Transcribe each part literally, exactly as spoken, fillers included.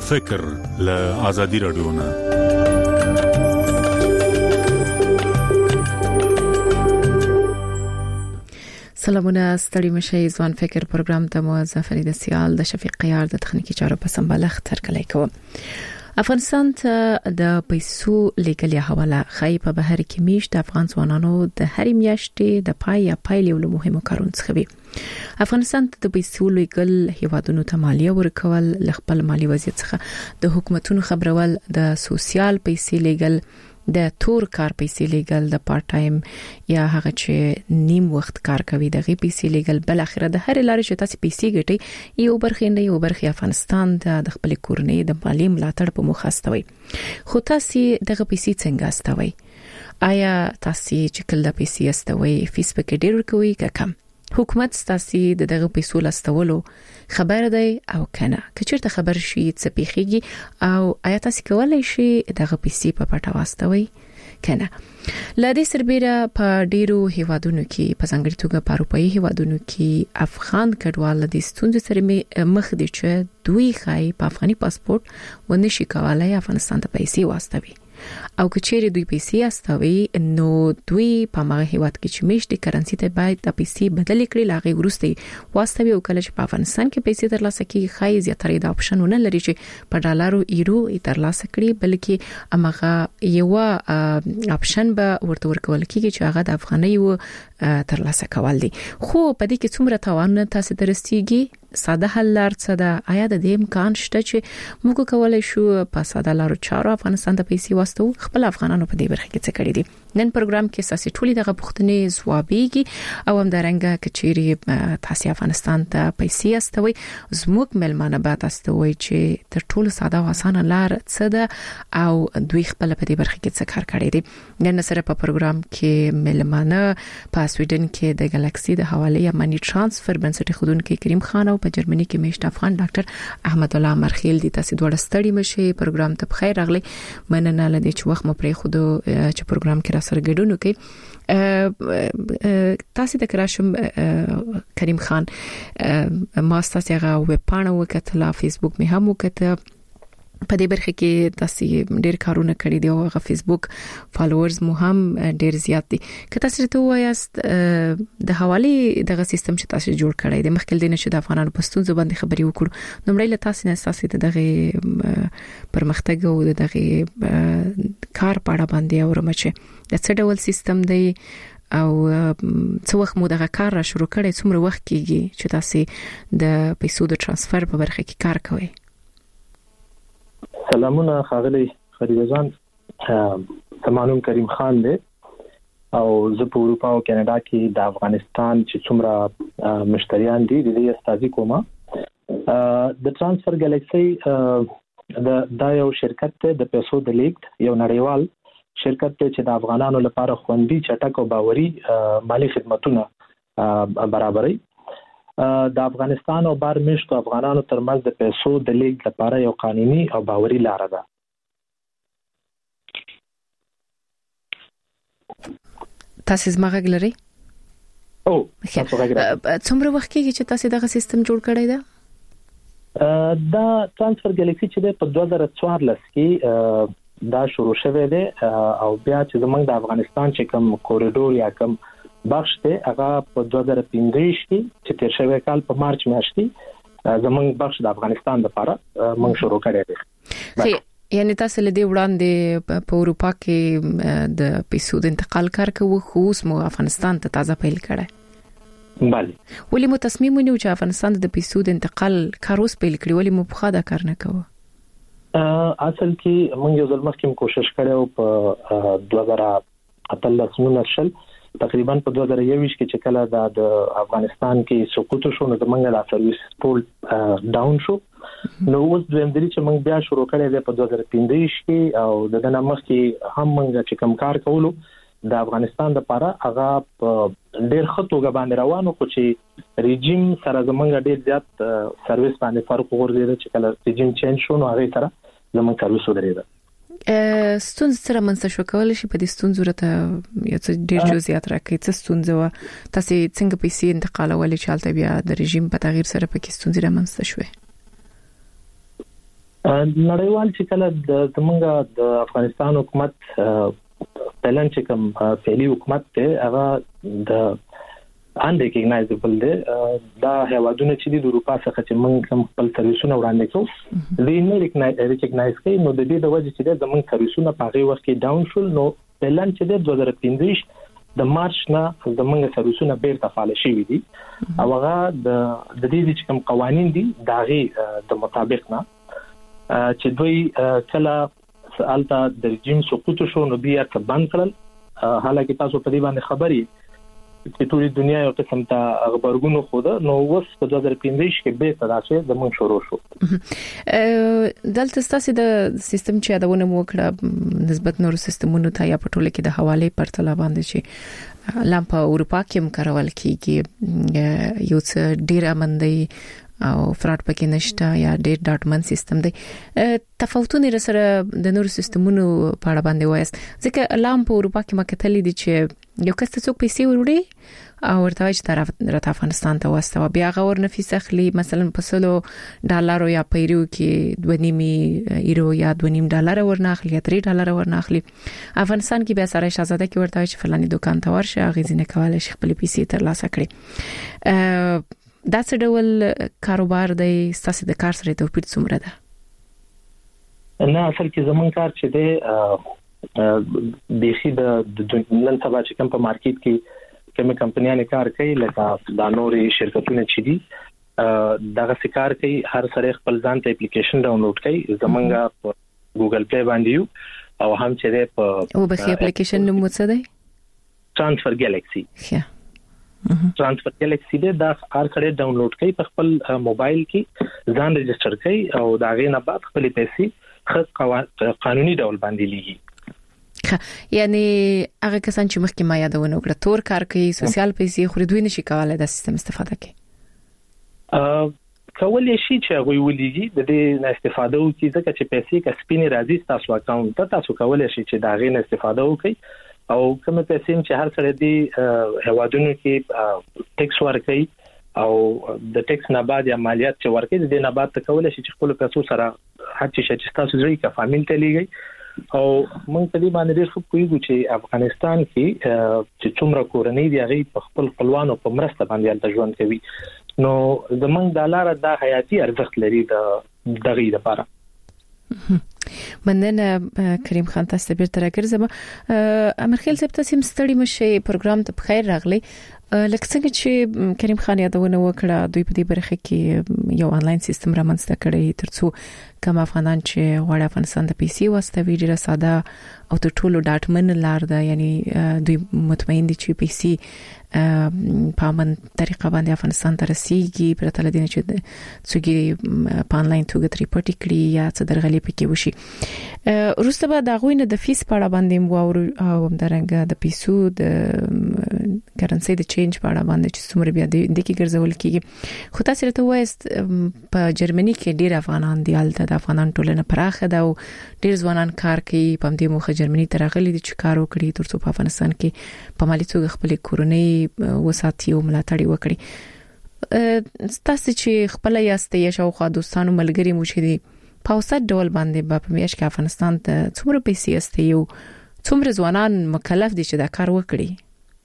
فکر له آزادي رادیو نه. سلامونه ستړي مشه ځوان فکر پروګرام ته مو ظفر سیال د شفیق قیار د تخنیکی چارو په سمبالښت ترکلای کوم. افغانستان ته د پیسو لیږل حواله خای په بهر کې میشت افغان ځوانانو د هرې میاشتې د پای یا پایلې له مهمو کارونو څخه وي. افغانستان ته د پیسو لیږل هیوادونو ته مالیه ورکول، لخپل مالی وضعیت څخه د حکومتونو خبرول، د سوسیال پیسې لیږل، د تور کار پیسې لیږل، د پارت ټایم یا هغه چې نیم وخت کار کوي دغه پیسې لیږل، بل اخره د هر لارې چې تاسو پیسې ګټي یو برخه نه یو برخه افغانستان د خپل کورنۍ د مالی ملاتړ په موخه استوي. خو تاسو دغه پیسې څنګه استوي؟ آیا تاسو چې کله پیسې استوي فیسبوک ډیر کوي که کم؟ حکومت تاسو د دغه پیسو لاستولو خبر دی او کنه؟ که چیرته خبر شي څه پیخيږي او آیا تاسو کولای شئ دغه پیسې په پټه واستوي کنه؟ لدې سربېره په ډیرو هیوادونو کې په ځانګړي توګه په اروپאי هیوادونو کې افغان کډوال د ستونزې سره مخ دي چې دوی خای په افغاني پاسپورت ونشي کولای افغانستان ته پیسې واستوي، او که چیرې دوی پیسې استوي نو دوی په هغه هیواد کې چې میشت کرنسي ته باید د پیسې بدل کړي، لاغي ورسته واستوي، او کله چې په افغانستان کې پیسې ترلاسه کیږي خای زیاتره د اپشن نه لري چې په ډالرو ایرو ترلاسه کړي، بلکې هغه یو اپشن به ورته ورکول کیږي چې هغه د افغاني ترلاسه کول دي. خو په دې کې څومره تاوان تاسو درستيږي؟ ساده حل لار څه ده؟ آیا د دې امکان شته چې موږ کولای شو په ساده لارو چارو افغانستان ته پیسې واستو؟ خپل افغانانو په دې برخه کې څه کړی دي؟ نن پروګرام کې اساسي ټولې دغه پوښتنې ځوابيږي او هم درنګه کچيري تاسو افغانستان ته پیسې استوي زموږ ملمانه به تاسو وایي چې تر ټولو ساده او اسانه لار څه ده او دوی خپل په دې برخه کې څه کار کړی دي. نن سره په پروګرام کې ملمانه په سویډن کې د ګالاکسي د حواله مانی ترانسفر بنسټ خودونکو کریم خان او په جرمني کې میشت افغان ډاکټر احمد الله مرخیل دي. تاسو دوه ستړي مشه پروګرام ته بخیر راغلي. مننه لدې چې وخت مو پرې خود چې پروګرام کې را سره ګډون وکړي. تاسو د کراشم کریم خان ما تاسو هغه ویب پاڼه وکړه، فیسبوک مې هم وکړه، په دې برخه کې تاسو ډېر کارونه کړی دي او هغه فیسبوک فالوورز مو هم ډېر زیات دي. که تاسو ته وایاست د حواله دغه سیستم چې تاسو جوړ کړی دی مخکې دینه چې د افغانانو په ستونزو باندې خبري وکړو، نو مړی له تاسو نه تاسو ته دغه پرمختګ او دغه کار په اړه باندې اورم چې د څه ډول سیستم دی او څو وخت مو دغه کار را شروع کړی، څومره وخت کېږي چې تاسو د پیسو د ترانسفر په برخه کې کار کوئ؟ سلامونه خاغلی خریدزان، تمانوم کریم خان دی او زه په اروپا او کاناډا کې د افغانستان چې څومره مشتریان دي د دې استازي کومه. د ترانسفر ګالاکسي د دا یو شرکت ته د پیسو د لیږد یو نړیوال شرکت ته چې د افغانانو لپاره خوندي، چټک او باوري مالی خدماتونه برابري. د افغانستان او بار میشتو افغانانو ترمنځ د پیسو د لیږد لپاره یو قانوني او باوري لار ده. تاسو زموږ غلري؟ او تاسو غلري. څومره وخت کې چې تاسو دغه سیستم جوړ کړی دی؟ دا ترانسفر ګالاکسي چې په دوه زره څوارلس کې دا شروع شوه دی او بیا چې زموږ د افغانستان چې کوم کوریډور یا کوم بخش ته هغه په دوه زره پنځه کې چې تیر شوی کال په مارچ میاشت کې زموږ بخش د افغانستان لپاره موږ شروع کړی دی. یعنی تاسو له دې وړاندې په اروپا کې د پیسو د انتقال کار کوو، خو اوس مو افغانستان ته تازه پیل کړی؟ بله. ولې مو تصمیم ونیو چې افغانستان د پیسو د انتقال کار اوس پیل کړی؟ ولې مو په خاطر کار نه کوو؟ اصل کې موږ یو ځل مخکې کوشش کړو په دوه زره اتلس نشل تقریبا په دوه زره یو کې چې کله د افغانستان کې سقوط شو نو د منګل سرویس پول ډاون شو، نو اوس دویم دلی چې موږ بیا شروع کړی دی په دوه زره پنځه کې او د دنه مخکې هم موږ چې کوم کار کولو د افغانستان لپاره هغه ډېر خطوګه باندې روانو، خو چې ریجیم سره زمونږ ډېر زیات سرویس باندې فرق ورغلی چې کله ریجیم چینج شو نو هغه سره زمونږ سرویس ودرېده. ستونزې سره منځ شو کولای شي په دې ستونزو راته یو څه ډېر جزئیات راکړي؟ څه ستونزه و؟ تاسو څنګه پیسې انتقالولې چې حالت بیا د رژیم په تغییر سره پکې ستونزې را منځ شوې؟ نړیوال چې کله د زمونږ د افغانستان حکومت پلان چې کوم فعلی حکومت ته هغه د unrecognizable دی دا هیوادونه چې د اروپا څخه چې موږ کوم خپل سرویسونه وړاندې کوو دوی نه ریکګنایز کوي نو د دې د وجې چې د موږ سرویسونه په هغه وخت کې ډاون شول نو پلان چې د دوه زره پنځه د مارچ نه د موږ سرویسونه بیرته فعال شوي دي او هغه د د دې چې کوم قوانين دي داغه د مطابق نه چې دوی کله سالته د رژیم سقوط شو نو بیا څه بند کړل حالکه تاسو په دې باندې خبري چې ټولې دنیا یو قسم ته خبرګونو خوده نو اوس په دوه زره پنځه کې به تراسه د مونږ شروع شو دلته ستاسو د سیستم چې ادونه موکړه نسبت نور سیستمونو ته یا په ټوله کې د حواله پرتله باندې چې لامپ اروپا کې هم کارول کیږي یو څه ډیر امندي او فراد پکې نشته یا ډیر ډاټمن سیستم دی تفاوتونه سره د نور سیستمونو په اړه باندې وایست ځکه لامپ اروپا کې مکتلې دي چې یو کس ته څوک پیسې وروړي او ورته چې طرف راته افغانستان ته واستو بیا غور نفیس اخلي مثلا په سلو ډالر یا پیرو کې دوه نیمه یورو یا دوه نیمه ډالر ورنه اخلي یا درې ډالر ورنه اخلي افغانستان کې بیا سره شاهزاده کې ورته چې فلاني دکان ته ورشه غیزنه کولای شي خپل پیسې ترلاسه کړي دا څه ډول کاروبار دی ستاسو د کار سره توپیر څومره ده نه اصل کې زمون کار چې دی بيخي د نن سبا چې کوم په مارکیټ کې کومه کمپنیانه کار کوي لکه د نوري شرکتونه چې دي دغه کار کوي هر سره خپل ځان ته اپلیکیشن ډاونلوډ کوي زمونږه په ګوګل پلی باندې یو او هم چې دی په او به اپلیکیشن نوم څه دی ترانسفر ګالاکسي ښه ترانسفر ګالاکسي دا هر کله ډاونلوډ کوي په خپل موبایل کې ځان ريجستره کوي او دا غي نه بعد خپل پیسې خاص قانوني ډول باندې لیږي یعنی هغه کسان چې مخکې ما یادونه وکړه تور کار کوي سوشل پیسې خو دوی نشي کولای د سیستم استفاده کوي ا کولای شي چې هغه ولېږي د دې نه استفاده وکړي ځکه چې پیسې کسبینه راځي تاسو اکاونټ ته تاسو کولای شي چې دا غي نه استفاده وکړي او کوم پیسې چې هر سره دی هوادونو کې ټیکس ورکړي او د ټیکس نه بعد یا مالیات چې ورکړي د نه بعد ته کولای شي چې خپل پیسو سره هر څه چې تاسو ځای کا فامیل ته لیږي او موږ په دې باندې ډېر ښه پوهیږو چې افغانستان کې چې څومره کورنۍ دی هغه په خپل خپلوانو په مرسته باندې د ژوند کوي نو زمونږ د لار د حیاتي ارزښت لري د دغې لپاره مننه کریم خان تاسو به تر راګرځم امرخیل صاحب تاسو مستړی مشه پروګرام ته بخیر راغلی لکه څنګه چې کریم خان یادونه وکړه دوی په دې برخه کې یو انلاین سیستم رامنځته کړی ترڅو کوم افغانان چې غواړي افغانستان ته پیسې واستوي ډیره ساده او ټول ډاټمن لار ده یعنی دوی مطمئن دي چې پیسې په امن طریقه باندې افغانستان ته رسیږي پرته لدې چې څوګي په انلاین توګه ریپورت کړي یا څه درغلي پکې وشي روسته به دا غوینه د فیس په اړه باندې مو او همدارنګه د پیسو د کرنسي د چینج په اړه باندې چې څومره بیا د کې ګرځول کیږي خو تاسو ته وایست په جرمني کې ډیر افغانان دی الته د افغانان ټولنه پراخه ده او ډیر ځوانان کار کوي په دې موخه جرمني ته راغلي دي چې کار وکړي ترڅو په افغانستان کې په مالي توګه خپل کورنۍ وساتي او ملاتړ وکړي تاسو چې خپل یاستئ یا شاوخوا دوستانو ملګری مو چې دي په اوسط ډول باندې په میاشت کې افغانستان ته څومره پیسې استي او څومره ځوانان مکلف دي چې دا کار وکړي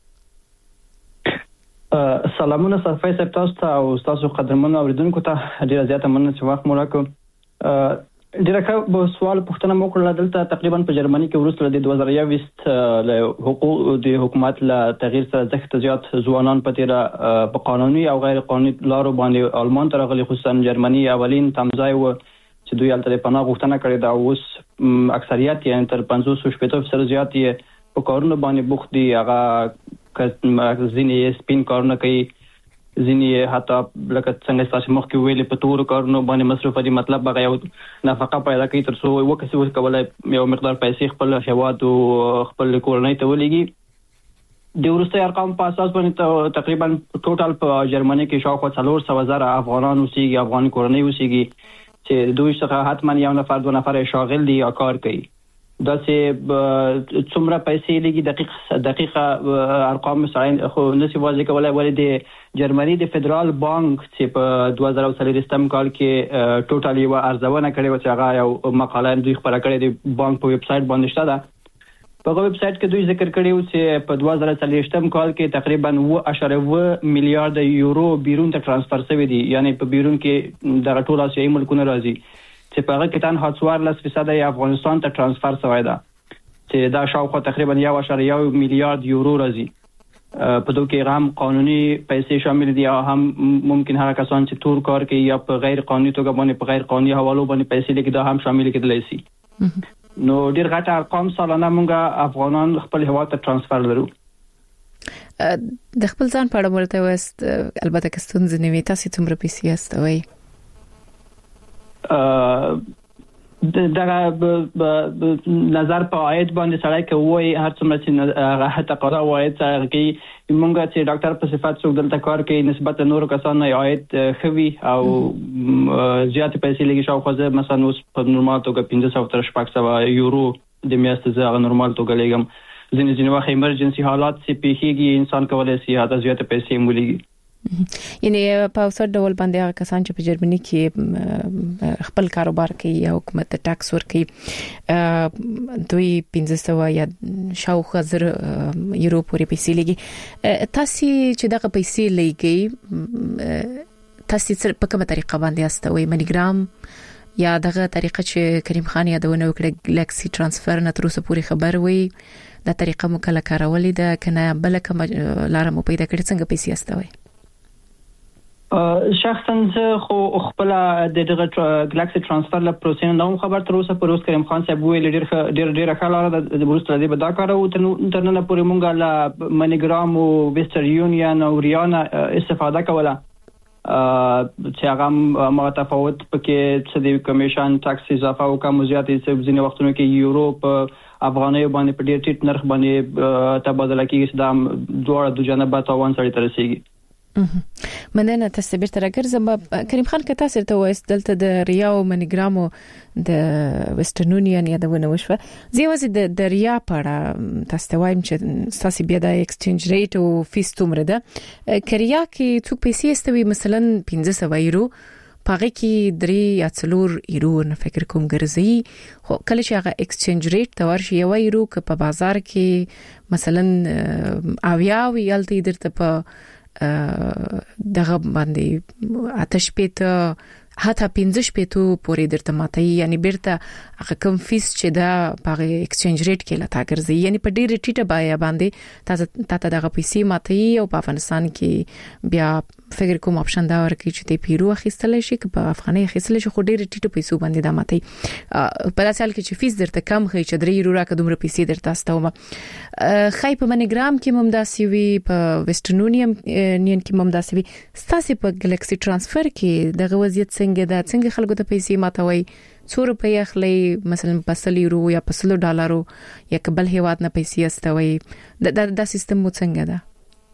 سلامونه صفای صاحب تاسو ته او تاسو قدرمنو اوریدونکو ته ډیره زیاته مننه چې وخت مو راکړ ډیره ښه سوال پوښتنه مو کړله دلته تقریبا په جرمني کې وروسته د دوه زره یوولس له حقوق د حکومت له تغییر سره ځکه زیات ځوانان په تیر په قانوني او غیر قانوني لارو باندې آلمان ته راغلي خصوصا جرمني اولین تمځای و چې دوی الته پناه غوښتنه کړې ده اوس اکثریت یې تر پنځوس شپږ فیصد زیات یې په کارونو باندې بوخت دي هغه ځینې سپین کارونه کوي ځینې حتی لکه څنګه تاسو مخکې ویلي په تور کارونو باندې مصرف دي مطلب هغه یو نفقه پیدا کوي ترڅو وکړي وکولای یو مقدار پیسې خپل هواد او خپل کورنۍ ته ولېږي د ورسته ارقام په اساس باندې تقریبا ټوټال په جرمني کې شاوخوا څلور سوه زره افغانان اوسېږي افغان کورنۍ اوسېږي چې دوی څخه حتما یو نفر دوه نفر شاغل دي یا کار کوي دا چې څومره پیسې لګي دقیق دقیقه ارقام سره خو نسی واضح کولای ولې د جرمني د فدرال بانک چې په دوه زره څلورم کال کې ټوټال یو ارزونه کړې و چې هغه یو مقاله دوی خبره کړې د بانک په ویب سټ باندې شته ده په ویب سټ کې دوی ذکر کړی و چې په دوه زره څلورم کال کې تقریبا اووه اعشاریه میلیارډ یورو بیرون ته ترانسفر شوی دي یعنی په بیرون کې د ټول آسیایي ملکونو راځي چې په هغه کې تن څوارلس فیصد یې افغانستان ته ترانسفر شوی ده چې دا شاوخوا تقریبا یو اعشاریه میلیارډ یورو راځي په دوی کې هم قانوني پیسې شامل دي او هم ممکن هر کسان چې تور کار کوي یا په غیر قانوني توګه باندې په غیر قانوني حوالو باندې پیسې لګي دا هم شامل کېدلی شي نو ډیر غټ ارقام سالانه موږ افغانان خپل هوا ته ترانسفر لرو د خپل ځان په اړه ورته وست البته که ستونزې نه وي تاسو څومره پیسې استوي دغه نظر په عاید باندې سړی کوي هر څومره چې حتی قضا عاید سره کوي موږ چې ډاکټر په صفات څوک دلته کار کوي نسبت نور کسانو عاید خوي او زیات پیسې لګي شاوخوا مثلا اوس په نورمال توګه پنځه سوه تر شپږ سوه یورو د میاشتې زه نورمال توګه لګم ځینې ځینې وخت ایمرجنسي حالات چې پیښیږي انسان کولای شي هدا زیات پیسې مولي یعنی په اوسط ډول باندې هغه کسان چې په جرمني کې خپل کاروبار کوي یا حکومت ته ټاکس ورکوي دوی پنځه سوه یا شاوخوا زر یورو پورې پیسې لګي تاسو چې دغه پیسې لګي تاسو په کومه طریقه باندې استوي منیګرام یا دغه طریقه چې کریم خان یادونه وکړه ګلیکسي ترانسفر نه تر اوسه پورې خبر وي دا طریقه مو کله کارولې ده کنه بل کوم لار مو پیدا کړې څنګه پیسې استوي شخصا زه خو خپل د دغه ګلیکسي ترانسفر له پروسې نه خبر تر اوسه پر اوس کریم خان صاحب ویل ډیر ډیر ډیر خلاره د بروسته دی به دا کار او تر نن پورې مونږه له منیګرام او ویسټر یونین او ریانا استفاده کوله چې هغه ما تفاوت پکې چې د کمیشن ټاکس اضافه او کوم زیاتې ځینې وختونو کې یورپ افغاني باندې په ډیر ټیټ نرخ باندې تبادله کیږي دا دوه د جنبه تاوان سره ترسيږي مننه تاسو بیرته راګرځم کریم خان که تاسو ته وایست دلته د ریا او منیګرامو د ویسټرن یونین یادونه وشوه زیوازي د د ریا پړه تاسو وایم چې تاسو بیا د ایکسچینج ریټ او فیس تومره ده کریا کې څو پیسې استوي مثلا پنځه سوه یورو پاره کې درې یا څلور یورو نه فکر کوم ګرځي خو کله چې هغه ایکسچینج ریټ د ورشي یو یورو که په بازار کې مثلا اویا وی یلته درته په دغه باندې آتش پېته حتی پنځه شپېتو پورې درته ماتي یعنی بیرته هغه کوم فیس چې دا په ایکسچینج ریټ کې لتا ګرځي یعنی په ډیره ټیټه بیا باندې تاسو ته دغه پیسې ماتي او په افغانستان کې بیا فکر کوم اپشن دا ورکړي چې ته پیرو اخیستل شي که په افغاني اخیستل شي خو ډیره ټیټه پیسې باندې دا ماتي په داسې حال کې چې فیس درته کم خي چې درې یورو راکې دومره پیسې درته استومه خای په منیګرام کې ممداسي وي په ویسټرن یونین کې ممداسي وي ستاسو په ګلیکسي ترانسفر کې دغه وضعیت څنګه ده څنګه خلکو ته پیسې ماتوي څو روپۍ اخلي مثلا په سل یورو یا په سل ډالرو یا قبل هیواد نه پیسې استوي دا د سیستم مو څنګه ده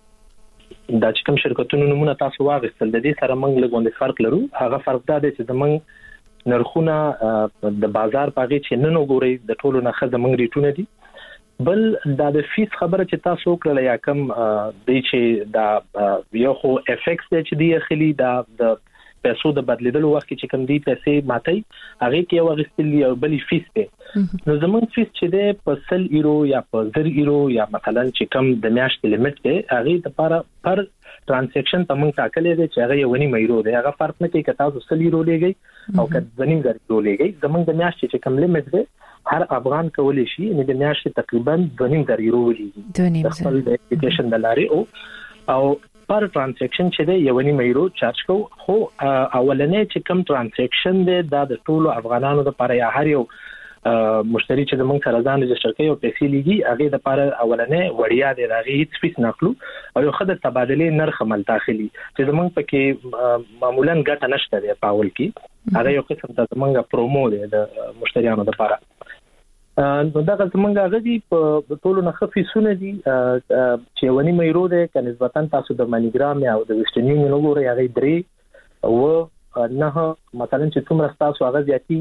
دا چې کوم شرکتونو نمونه تاسو واغستل د دې سره موږ له غونډې فرق لرو هغه فرق دا دی چې زمونږ نرخونه د بازار پاغي چې نن وګوري د ټولو نه خزه موږ ریټونه دي بل دا د فیس خبره چې تاسو وکړه یا کم د چې دا یو خو افیکټس چې دی خلی دا د پیسو د بدلیدلو وخت چې کوم دی پیسې ماتي هغه کې یو غستل یو بلی فیس دی نو زمونږ فیس چې دی په سل یورو یا په زر یورو یا مثلا چې کم د میاشتې لیمټ دی هغه د لپاره پر ترانزیکشن ته موږ ټاکلې دی چې هغه یو ونی یورو دی هغه فرق نه کوي که تاسو سل یورو لګي او که ونی زر یورو لګي زمونږ د میاشتې چې کم لیمټ دی هر افغان کولی شي ان د میاشتې تقریبا ونی زر یورو ولګي خپل د اپلیکیشن د لارې او پر ترانزیکشن چې دی یو نیم یورو چارج کو خو اولنې چې کم ترانزیکشن دی دا د ټولو افغانانو لپاره یا هر یو مشتری چې موږ سره ځان ريجستره کوي او پیسې لګي هغه د لپاره اولنې وړیا دی هغه هیڅ فیس نخلو او یو خدای تبادله نرخ مل داخلي چې موږ پکې معمولا ګټه نشته دی په اول کې هغه یو قسم ته موږ پرومو دی د مشتریانو لپاره نو دا څنګه غدي په ټولو نه خفيسونه دي چې ونی مېرو ده ک نسبتا تاسو د منیګرام یا د ویسټرن یونین وګورئ هغه درې او نه مثلا چې څومره تاسو هغه زیاتیږي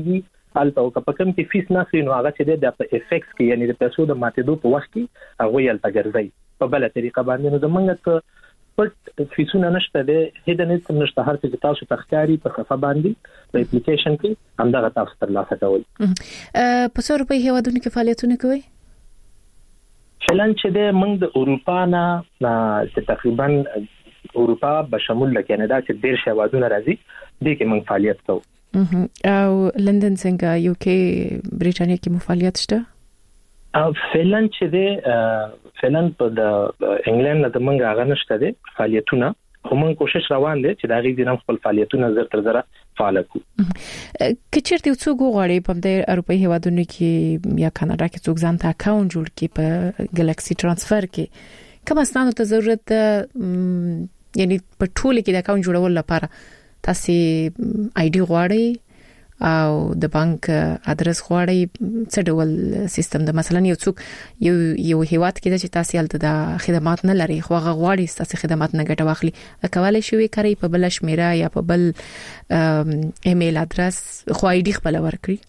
الته او په کوم کې فیس نه خري نو هغه چې د افیکټس کې یعنی د پیسو د ماتېدو په وخت کې هغه یې الته ګرځي په بل طریقه باندې نو زمونږ ته پټ فیسونه نشته د هیدن نت نشته هر څه تاسو تخکاری په صفه باندې په اپلیکیشن کې همدغه تاسو تر لاسه کوئ په څو روپۍ هیوادونو کې فعالیتونه کوي فعلا چې د موږ د اروپا نه تقریبا اروپا بشمول کینیدا چې ډیر هیوادونه راځي د کې موږ فعالیت کوو او لندن څنګه یو کې بریټانیا کې فعالیت شته او فعلا چې د فعلا په د انګلند د موږ هغه نشته د فعالیتونه کوم کوشش روان دي چې دا غي د خپل فعالیتونه زر تر زره فعال کړو کچېرته څوک غواړي په د اروپאי هیوادونو کې یا کاناډا کې څوک ځان ته اکاونټ جوړ کړي په ګلیکسي ترانسفر کې کوم اسنادو ته ضرورت یعنی په ټول کې د اکاونټ جوړول لپاره تاسو آی ډي غواړئ او د بانک ادرس غواړئ څه ډول سیستم د مثلا یو څوک یو یو هیواد کې چې تاسو هلته د خدمات نه لري خو غواړي تاسو خدمات نه ګټه واخلي کولای شئ کاری په بل شمیره یا په بل ایمیل ادرس خو آی ډي خپل ورکړي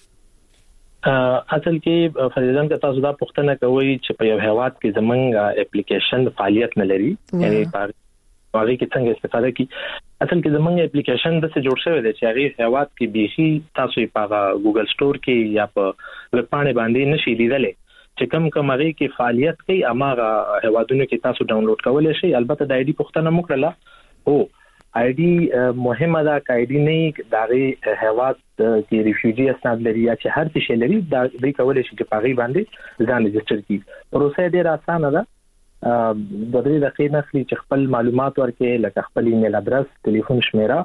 اصل کې فریدان که تاسو دا پوښتنه کوئ چې په یو هیواد کې زمونږ اپلیکیشن فعالیت نه لري یعنی په هغه کې څنګه استفاده کی اصل کې زمونږ اپلیکیشن د څه جوړ شوی دی چې هغه هیواد کې بيخي تاسو په ګوګل سٹور کې یا په ویب پاڼې باندې نشي لیدلې چې کوم کوم هغه کې فعالیت کوي اماغه هیوادونو کې تاسو ډاونلوډ کولای شئ البته د آی ډي پوښتنه وکړه او آی ډي مهمه ده که آی ډي نه دغه هیواد کې ریفیوجی اسناد لري یا چې هر څه لري دا د کولای شي چې پاغي باندې ځان ريجستره کړي پروسه ډیره اسانه ده د دې د خې نخلي چې خپل معلومات ورکې لکه خپل ایمیل ادرس ټلیفون شمیره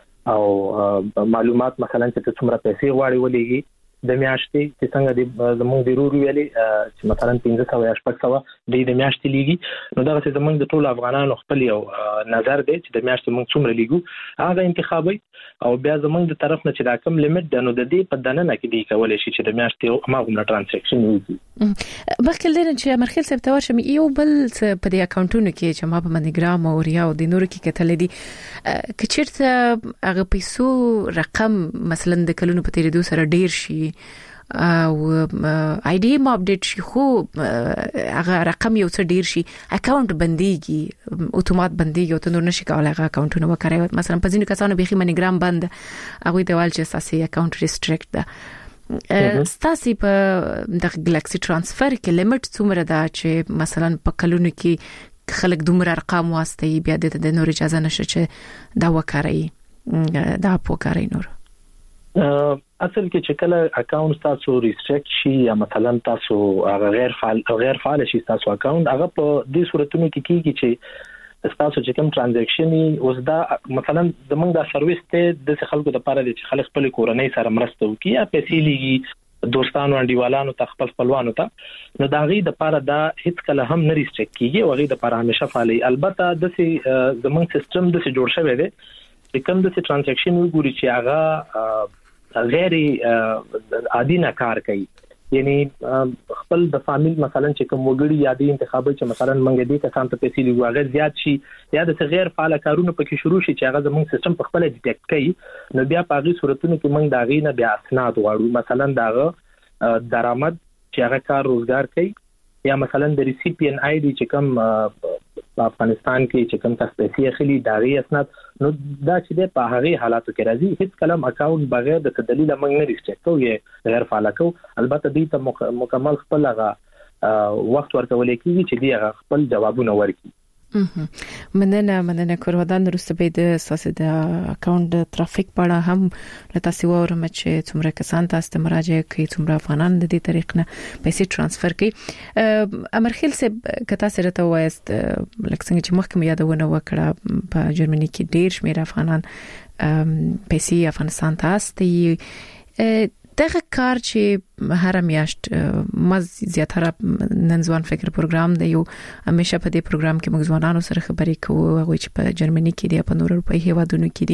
او معلومات مثلا چې څومره پیسې غواړي ولېږي د میاشتې چې څنګه د زموږ د رورو ویلي چې مثلا پنځه سوه یا شپږ سوه د میاشتې لیږي نو دا چې زموږ د ټول افغانانو خپل یو نظر دی چې د میاشتې موږ څومره لیږو هغه انتخابي او بیا زموږ د طرف نه چې دا کم لیمټ د نو د دې په دننه کې دی کولای شي چې د میاشتې ماغوم ترانزیکشن وي بخل لري چې مرخیل څه تور شم یو بل په دې اکاونټونو کې چې ما په منیګرام او ریا او د نور کې کتل دي کچیرته هغه پیسو رقم مثلا د کلونو په تیریدو سره ډیر شي او آی ډي ما اپډیټ شي خو هغه رقم یو څه ډیر شي اکاونټ بنديږي اتومات بنديږي او ته نور نشي کولای هغه اکاونټونه وکړای مثلا په ځینو کسانو به منیګرام بند هغه دیوال چې اساسي اکاونټ ریستریکټ ده ستاسي په د ګلیکسي ترانسفر کې لیمټ څومره ده چې مثلا په کلونو کې خلک دومره ارقام واسطي بیا د نور اجازه نشي چې دا وکړي دا پوکاري نور اصل کې چې کله اکاونټ تاسو ریستریکټ شي یا مثلا تاسو غیر فعال غیر فعال شي تاسو اکاونټ هغه په دې صورتونو کې کیږي چې تاسو چې کوم ترانزیکشن اوس دا مثلا زمونږ د سرویس ته د خلکو لپاره چې خلک خپل کورنۍ سره مرسته وکړي یا پیسې لګي دوستانو انډیوالانو ته خپل خپلوانو ته نو دا غي د لپاره دا هیڅ کله هم نه ریستریکټ کیږي او غي د لپاره همیشه فعالي البته د زمونږ سیستم د جوړ شوی دی چې کوم د ترانزیکشن وګوري چې هغه غیر عادي نه کار کوي یعنی خپل د فامیل مثلا چې کوم وګړي یادي انتخابي چې مثلا منګ دي کسان ته پیسې لګو هغه زیات شي یا د غیر فعال کارونه پکې شروع شي چې هغه زموږ سیستم په خپل ډیټیکټ کوي نو بیا په هغه صورتونو کې موږ دا غي نه بیا اسناد غواړو مثلا داغه درآمد چې هغه کار روزګار کوي یا مثلا د ریسیپین آی ډي چې کوم په افغانستان کې چې کوم تاسو پیسې اخلي داغي اسناد نو دا چې د په هغه حالاتو کې راځي هیڅ کلم اکاونټ بغیر د دلیل موږ نه ریسټریکټ کوو غیر فعال کوو البته دې ته مکمل خپل هغه وخت ورکول کېږي چې دی هغه خپل جوابونه ورکړي مننه مننه کورودان روسته به د اساس د اکاونټ د ترافیک په اړه هم لته سی وورم چې څومره کسان تاسو ته مراجعه کوي څومره افغانان د دې طریق نه پیسې ترانسفر کوي امرخیل سه کتا سره ته وایست لکه څنګه چې مخکې یادونه وکړه په جرمني کې ډیر شمیر افغانان پیسې افغانستان ته استي دغه کار چې هر میاشت ما زیاتره نن ځوان فکر پروګرام دی یو همیشه په دې پروګرام کې موږ ځوانانو سره خبرې کوو هغه چې په جرمني کې دی په نور اروپאי هیوادونو کې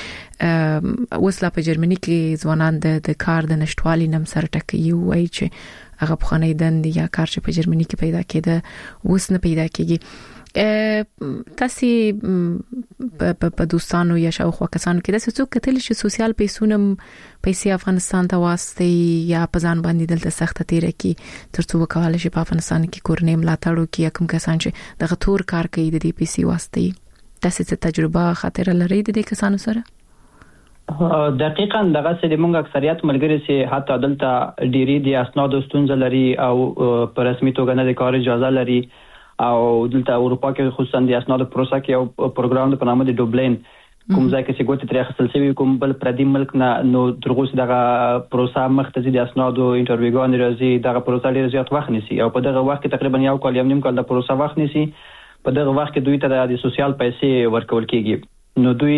دي وسلا په جرمني کې ځوانان د کار د نشټوالي نم سره ټکي وایي چې هغه په خانه دند یا کار چې په جرمني کې پیدا کېده وس نه پیدا کېږي تاسو په دوستانو یا شاوخوا کسانو کې د څه کتل چې سوشل پیسونم پیسې افغانستان ته واسطه یا په ځان باندې دلته سخت تیر کی ترڅو وکاله شي په افغانستان کې کورنۍ ملاتړ کوي کوم کسان چې د غتور کار کوي د دې پیسې واسطه تاسو ته تجربه خاطر لري د دې کسانو سره دقیقاً دغه سړي موږ اکثریت ملګری سي حتی دلته ډيري دي اسناد ستونزې لري او په رسمي توګه نه د کار اجازه لري او دلته اروپا کې خصوصا د اسناد پروسه کې او پروګرام په نامه د ډوبلین کوم ځای کې چې ګوتې ترې خپل سوي کوم بل پردي ملک نه نو درغوس دغه پروسه مختزي د اسناد او انټرویوګان راځي دغه پروسه ډیر زیات وخت نیسي او په دغه وخت کې تقریبا یو کال یم نیم کال د پروسه وخت نیسي په دغه وخت کې دوی ته د سوشل پیسې ورکول کیږي نو دوی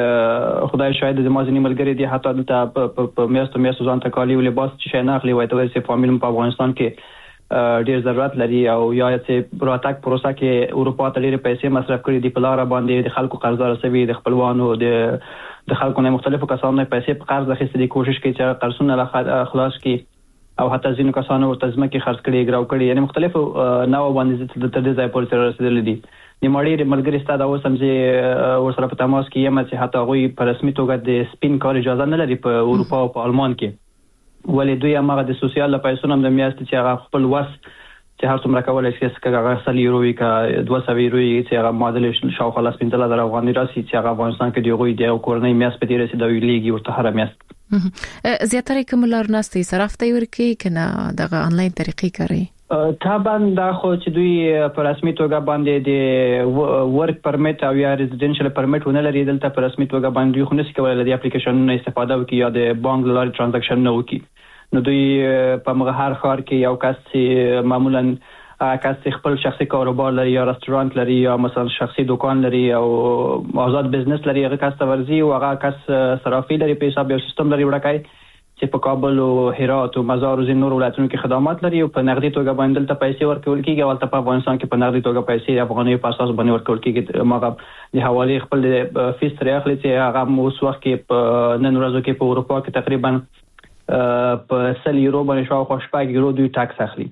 خدای شاید د مازنی ملګری دي حتی دلته په میاشتو میاشتو ځان ته کالی او لباس چې نه اخلي وای ته چې فامیل په افغانستان کې ډیر ضرورت لري او یا چې راتګ پروسه کې اروپا ته ډیر پیسې مصرف کړي دي په لار باندې د خلکو قرضدار سوي د خپلوانو د د خلکو نه مختلفو کسانو پیسې په قرض اخیستې دي کوشش کوي چې قرضونه خلاص کړي او حتی ځینو کسانو ورته ځمکې خرڅ کړي ګراو کړي یعنی مختلفو نو باندې د تدې ځای پورې رسیدل دي د ماړي ملګری ستاسو اوس هم چې ورسره په تماس کې یم چې حتی غوي په رسمي توګه د سپین کار اجازه نه لري په اروپا او په آلمان کې ولې دوی هغه د سوشل پیسو هم د میاشتې چې هغه خپل وس چې هر څومره کولای شي چې هغه سل یورو کا دوه سوه یورو چې هغه معادل شاوخوا لاس پنځه زره افغاني راسي چې هغه افغانستان کې دی غوي دی او کورنۍ میاشت په تیرې سي د ویلېږي ورته هر میاشت زیاتره کوم لار ناستي صرف ته ورکی کنه دغه انلاین طریقې کوي طبعا دا خو چې دوی په رسمي توګه باندې د ورک پرمټ او یا ریزیدنشل پرمټ ونه لري دلته په رسمي توګه باندې خو نشي کولای د اپلیکیشن نه استفاده وکړي یا د بانک لاري ترانزیکشن نه وکړي نو دوی په مغهر خار کې یو کس چې معمولا کس خپل شخصي کاروبار لري یا رستورانت لري یا مثلا شخصي دکان لري او آزاد بزنس لري هغه کس ورزي او هغه کس صرافي لري په حساب یو سیستم لري وړکای چې په کابل او هرات او مزار او زینور ولایتونو کې خدمات لري او په نقدي توګه باندې دلته پیسې ورکول کیږي او په افغانستان کې په نقدي توګه پیسې افغاني په اساس باندې ورکول کیږي ماغه د حواله خپل د فیس ترې اخلي چې هغه اوس وخت کې په نن ورځو کې په اروپا کې تقریبا په سل یورو باندې شاوخوا شپږ یورو دوی ټاکس اخلي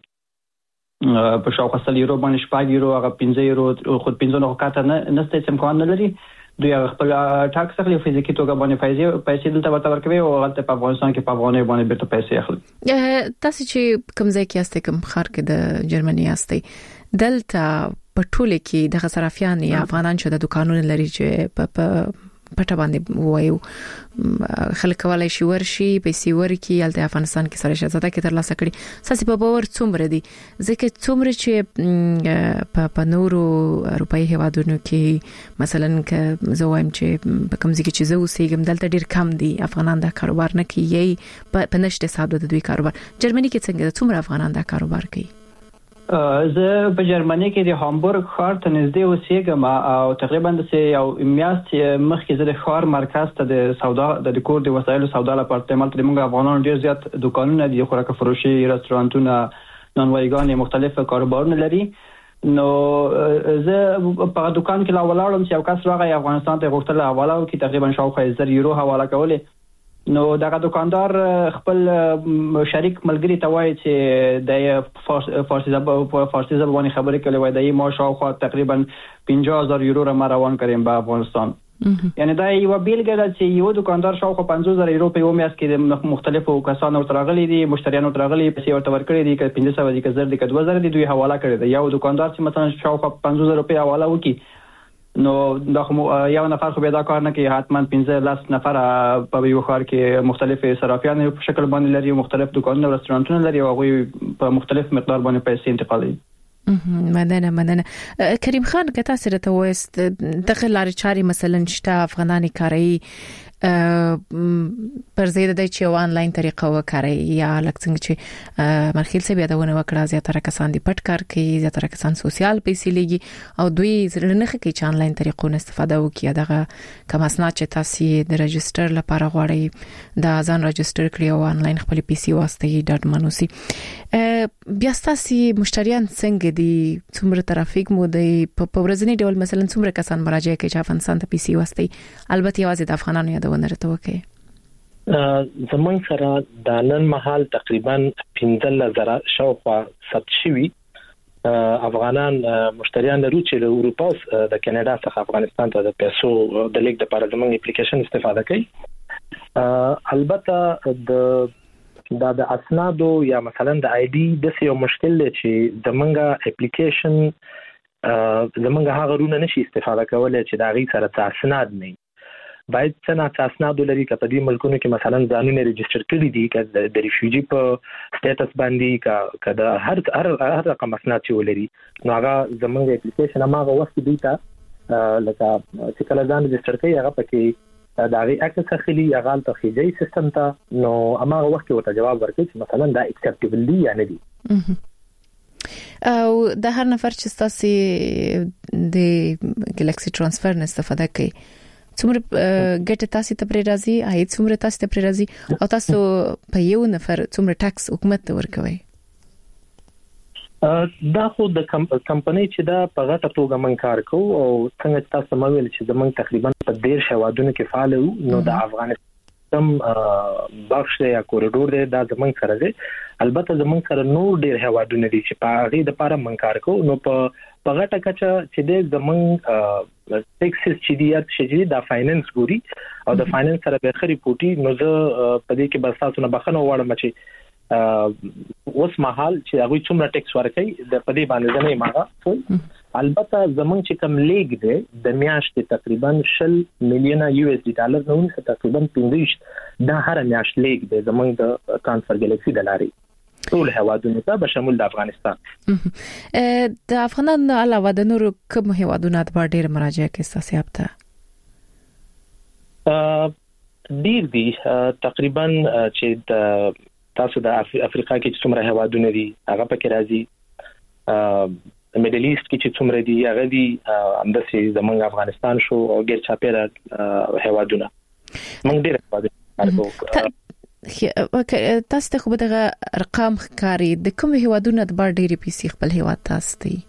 په شاوخوا سل یورو باندې شپږ یورو هغه پنځه یورو خود پنځه نه کاته نه نسته چې امکان نه لري دوی خپل ټاکس اخلي فزیکی توګه باندې پیسې پیسې دلته ورته ورکوي او هلته په افغانستان کې په افغاني باندې بیرته پیسې اخلي تاسو چې کوم ځای کې یاستئ کوم خار کې د جرمني یاستئ دلته په ټوله کې د صرافیان یا افغانان چې د دکانونو لري چې په پټه باندې وایو خلک ولای شي ورشي پیسې ورکی یالته افغانستان کې سره شته کې تر لاسه کړي ساسي په باور څومره دي ځکه څومره چې په نورو اروپאי هوادونو کې مثلا ک زوایم چې په کوم ځای کې چې زه اوسېږم دلته ډیر کم دي افغانان دا کاروبار نه کوي په نشته ساده د دوی کاروبار جرمني کې څنګه څومره افغانان دا کاروبار کوي زه په جرمني کې د هامبورګ ښار ته نږدې اوسېږم او تقریبا د یو میاشت مخکې زه د ښار مرکز ته د سودا د کور د وسایلو سودا لپاره استعمال کړم موږ افغانان ډیر زیات دکانونه دي خوراک فروشي رستورانتونه نانوایګان مختلف کاروبارونه لري نو زه په دکان کې لا ولاړم چې یو کس راغی افغانستان ته غوښتل حواله وکړي تقریبا شاوخوا زر یورو حواله کولې نو دغه دکاندار خپل شریک ملګری ته وایي چې د فارسی زبان فارسی زبان خبرې کوي وایي د ما شاوخوا تقریبا پنځه هزار یورو را روان کړم په افغانستان یعنی دا یو بیلګه ده چې یو دکاندار شاوخوا پنځه زره یورو په یو میاشت کې د مختلفو کسانو ترغلي دي مشتریانو ترغلي پیسې ورته ورکړي دي ک پنځه سوه دي ک زر دي ک دوه زره دي دوی حواله کړي دي یو دکاندار چې مثلا شاوخوا پنځه زره په حواله وکړي نو دا یو نفر خو به دا کار نه کوي حتما پنځه لاس نفر په یو ښار کې مختلف صرافیان په شکل باندې لري مختلف دکانونه او رستورانتونه لري او هغه په مختلف مقدار باندې پیسې انتقالوي مننه مننه کریم خان که تاسو راته وایست دغه لارې چاري مثلا شته افغانانی کاری پر زیاده د چې آنلاین طریقه وکړي یا لکه څنګه چې مرخیل څه بیا دونه وکړه زیاتره کسان دي پټ کار کوي زیاتره کسان سوشل پیسې لګي او دوی زړه نه کوي چې آنلاین طریقو نه استفاده وکړي دغه کوم اسناد چې تاسو د رجستر لپاره غواړي د ځان رجستر کړئ او آنلاین خپل پیسې واسطه ډاډ منوسی بیا تاسو مشتریان څنګه دي څومره ترافیک مو دی په ورځنی ډول مثلا څومره کسان مراجعه کوي چې افغانستان ته پیسې واسطه البته یوازې د افغانانو یاد ونرته وکي زمون سره د نن مهال تقریبا پنځه زره شاوخوا ثبت شوي افغانان مشتریان لرو چې له اروپا د کاناډا څخه افغانستان ته د پیسو د لیک لپاره زموږ اپلیکیشن استفاده کوي. البته د د د اسنادو یا مثلا د آی ډي د یو مشکل دی چې زموږ اپلیکیشن زموږ هغه رونه نشي استفاده کولای چې د غي سره اسناد نه باید څنګه اسناد لري کله په دې ملکونو کې مثلا ځانونه ريجستره کړی دي کله د ریفیوجی په سټیټس باندې کله هر هر هر رقم اسناد چې ولري نو هغه زمونږ اپلیکیشن هغه وخت دی ته لکه چې کله ځان ريجستره کوي هغه پکې دا غي اکسس اخلي هغه ته خېجي سیستم ته نو هغه وخت ورته جواب ورکړي چې مثلا دا اکسپټیبل دی یا نه دی. او د هر نفر چې تاسو د ګلیکسي ترانسفر نه استفاده کوي څومره ګټه تاسو ته پرې راځي آی څومره تاسو ته پرې راځي او تاسو په یو نفر څومره ټاکس حکومت ته ورکوي؟ دا خو د کمپنۍ چې دا په غټه توګه من کار کوو او څنګه تاسو مې ویل چې زمونږ تقریبا په ډیر شوادونو کې فعال وو نو د افغانستان بخش یا کوریډور دی دا زمونږ سره دی. البته زمونږ سره نور ډیر هوادونه دي چې په هغه د لپاره من کار کوو نو په په غټه کچه چې د زمونږ ټیکسز چې دی چې دی د فاینانس ګوري او د فاینانس سره به خري پوټي نو زه په دې کې بس تاسو نه بخنه وړم چې اوس مهال چې هغه څومره ټیکس ورکړي د پدې باندې نه ماغه. البته زمونږ چې کوم لیګ دی د میاشتې تقریبا شل میلیونه یو اس ډي ډالر نو څه تقریبا پنځه دا هر میاشت لیګ دی زمونږ د ټرانسفر ګلیکسي د لاري ټول هوادونو ته بشمول د افغانستان. د افغانستان علاوه د نورو کوم هوادونو ته ډېر مراجعه کوي تاسو یابته؟ ډیر دي تقریبا چې د تاسو د افریقا کې چې څومره هوادونه دي هغه پکې راځي، میډل ایست کې چې څومره دي هغه دي، همداسې زمونږ افغانستان شو او ګیر چاپیره هوادونه موږ ډیر هوادونه. تاسو ته خو به دغه ارقام ښکاري د کوم هوادونو د بار ډېری پیسې خپل هواد تاسو ته؟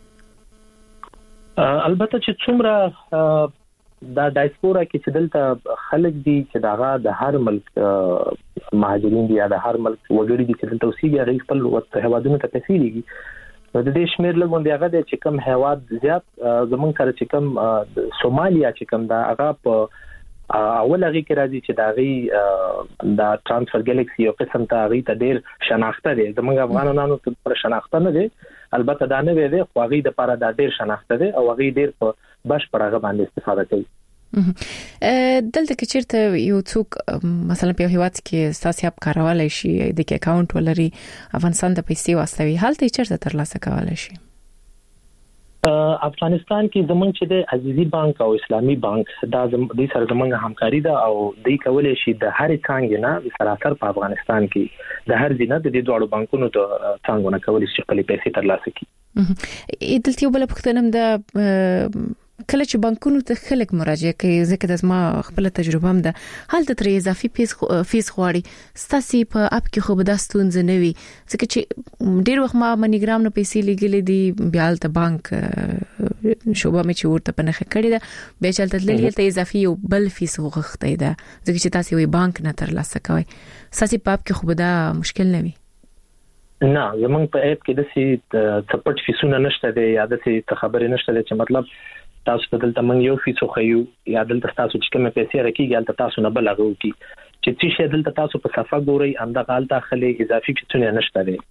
البته چې څومره دا ډایسپورا کې چې دلته خلک دي چې داغه د هر ملک مهاجرین دي یا د هر ملک وګړي دي چې دلته اوسېږي هغه خپل وخت هوادونو ته پیسې لګي نو د دې شمیر لګون دی هغه د چې کم هواد زیات زمونږ سره چې کم سومالیا چې کم دا هغه په اول هغه کې راځي چې دا غي دا ټرانسفر ګلیکسي او قسم ته هغه ته ډیر شناخته دي زمونږ افغانانو ته پر شناخته نه دي، البته دا نه وي خو هغه د لپاره دا ډیر شناخته دي او هغه ډیر په باش پر هغه باندې استفاده کوي. دلته کې چیرته یو څوک مثلا په هیواد کې ساسي اپ کارولای شي د کې اکاونټ ولري افغانستان ته پیسې واستوي حالت چیرته ترلاسه کولای شي؟ افغانستان کې زمونږ چې د عزیزي بانک او اسلامي بانک دا د سره زمونږ همکاري ده او دوی کولای شي د هر څنګه نه سراسر په افغانستان کې د هر ځینه د دې دوه بانکونو ته څنګه نه کولای شي خپل پیسې ترلاسه کړي. دلته یو بل پختنم د کله چې بانکونو ته خلک مراجعه کوي ځکه د ما خپل تجربه هم ده حالت تر اضافي فیس فیس غواړي ستاسي په اپ کې خو به داستون زنوي ځکه چې ډیر وخت ما منیګرام نه پیسې لګلې دي بیا ته بانک شوبه مې چې ورته پنه کړی ده به چلته تللی ته اضافي یو بل فیس غوښتي ده ځکه چې تاسو وي بانک نه ترلاسه کوي ستاسي په اپ کې خو به دا مشکل نه وي. نه زمونږ په اپ کې د سي سپورټ فیسونه نشته دي یا د سي خبرې نشته دي چې مطلب تاسو ته دلته موږ یو فیسو خيو یا دلته تاسو چې کومه پیسې راکېږي دلته تاسو نه بلغو کی چې چې شه دلته تاسو په صفه ګوري انده غالطه خلې اضافي فیسونه نشته دي.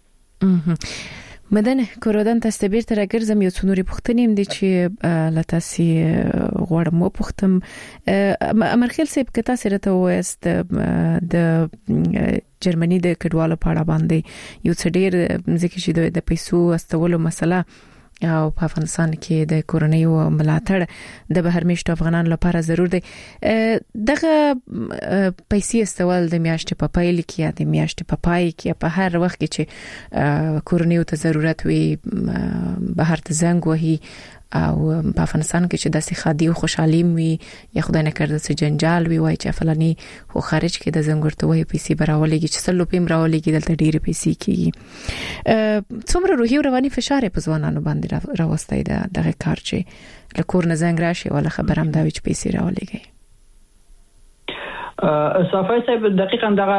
مدن کورودن تاسو بیرته راګرځم یو څونوري پختنیم دي چې لتاسي غوړم مو پختم امرخیل سیب کتا سره ته وست د جرمني د کډوالو پاړه باندې یو څ ډیر ځکه چې د پیسو استولو مسله او په افغانستان کې د کورنۍ او ملاتړ د بهرمېشتو افغانانو لپاره ضرور دی. دغه پیسې استول د میاشتې په پایل کې یا د میاشتې په پای کې په هر وخت کې چې کورنۍ ته ضرورت وي بهر ته زنګ وهي او په افغانستان کې چې داسې خادي او خوشحالي وي یا خدای نه کړه چې جنجال وي وای چې فلاني خو خارج کې د زنګورته وای پیسې براولېږي چې سلو پم راولېږي دلته ډېر پیسې کیږي. څومره روحي او رواني فشار په ځوانانو باندې راوستي دا دغه کار چې لکور نه زنګ راشي ولا خبر هم دا چې پیسې راولېږي؟ صافي صاحب دقیقاً دغه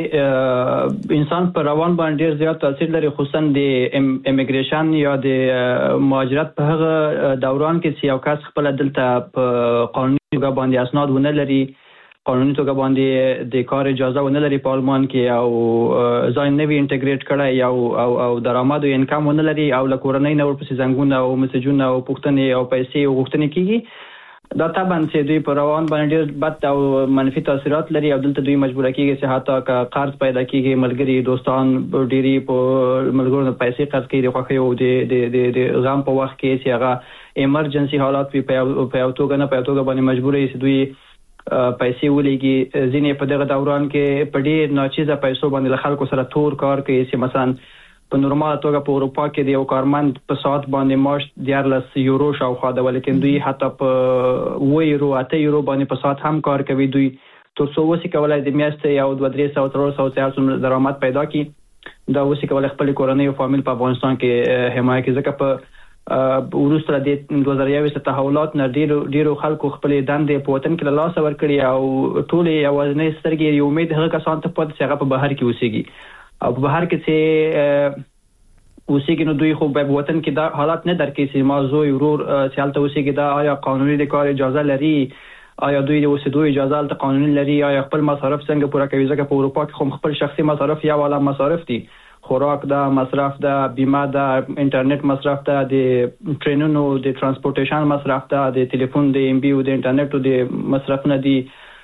د انسان پر روان باندې زیات تاثیر لري، خصوصا د امیګریشن یا د مهاجرت په هغه دوران کې چې یو کس خپل دلته په قانوني توګه باندې اسناد ونه لري، قانوني توګه باندې د کار اجازه ونه لري په آلمان کې، او ځان نوی انټیګریټ کړی او او او درآمد او انکم ونه لري، او له کورنۍ نه ورپسې زنګونه او مسجونه او پوښتنې او پیسې او غوښتنې کیږي. دا طبعا چې دوی پر روان باندې ډېر بد او منفي تاثیرات لري، او دلته دوی مجبور کیږي چې حتی که قرض پیدا کیږي، ملګری دوستان ډېری په ملګرو نه پیسې قرض کوي د خوښۍ او د د د غم په وخت کې چې هغه ایمرجنسي حالات په یو توګه نه په یو توګه باندې مجبور دي چې دوی پیسې ولېږي. ځینې په دغه دوران کې په ډېر ناچیزه پیسو باندې له خلکو سره تور کار کوي، چې مثلا په نورمال توګه په اروپا کې د یو کارمند په ساعت باندې معاش دیارلس یورو شاوخوا ده، ولیکن دوی حتی په اوه یورو اته یورو باندې په ساعت هم کار کوي، دوی تر څو وسې کولای د میاشتې یو دوه درې سوه څلور سوه څلور درآمد پیدا کړي، دا وسې کولای خپل کورنۍ او فامیل په افغانستان کې حمایت کوي. ځکه په وروسته د دوه زره یوولس تحولات نه ډېرو ډېرو خلکو خپل دندې په وطن کې له لاسه ورکړي، او ټول یوازینۍ سترګې یو امید هغه کسان ته پاتې چې هغه په بهر کې اوسېږي، او په بهر کې چې اوسېږي نو دوی خو په وطن کې دا حالات نه درکې چې ما زوی ورور چې هلته اوسېږي دا آیا قانوني د کار اجازه لري، آیا دوی د اوسېدو اجازه هلته قانوني لري، آیا خپل مصارف څنګه پوره کوي. ځکه په اروپا کې خو خپل شخصي مصارف یا والا مصارف دي، خوراک دا، مصرف دا، بیمه دا، انټرنیټ مصرف دا، د ټرینونو د ترانسپورټیشن مصرف دا، د ټلیفون د ایم بي او د انټرنیټ د مصرفونه دي،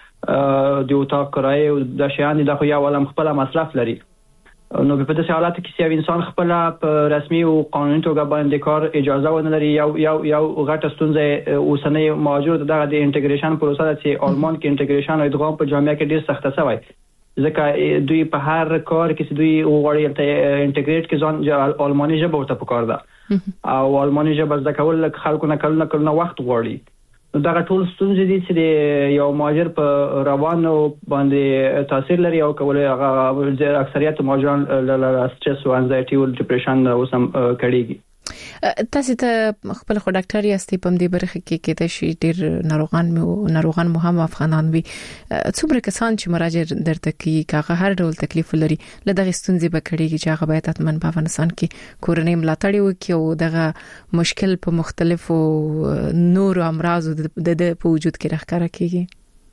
د اتاق کرایه او د شیان دا خو یا والا خپل مصرف لري. نو په داسې حالاتو کې چې انسان خپل په رسمي او قانوني توګه باندې کار اجازه ونه لري، یو یو یو غټه ستونزه اوسنۍ مهاجرت دغه د انټیګریشن پروسه ده چې آلمان کې انټیګریشن او ادغام په جامعه کې ډېر سخته شوی، ځکه دوی په هر کار کې چې دوی وغواړي ته انټیګریټ کې ځان آلماني ژبه ورته پکار ده، او آلماني ژبه زده کول خلکو نه کلونه کلونه وخت غواړي. دغه ټول ستونزې دي چې د یو مهاجر په روانو باندې تاثیر لري، او کولای هغه اکثریت مهاجران له سټرس او انزایټي او ډیپریشن اوسم کړيږي. تاسو ته خپل خو ډاکټر یاستئ په دې برخه کې کې د شي ډیر ناروغان مو ناروغان مو هم افغانان وي، څومره کسان چې مراجعه درته کوي کاغه هر ډول تکلیف لري له دغه ستونزې به کړيږي چې هغه باید اتمن په افغانستان کې کورنۍ ملاتړ وکړي، او دغه مشکل په مختلفو نور امراض د په وجود کې راښکاره کیږي.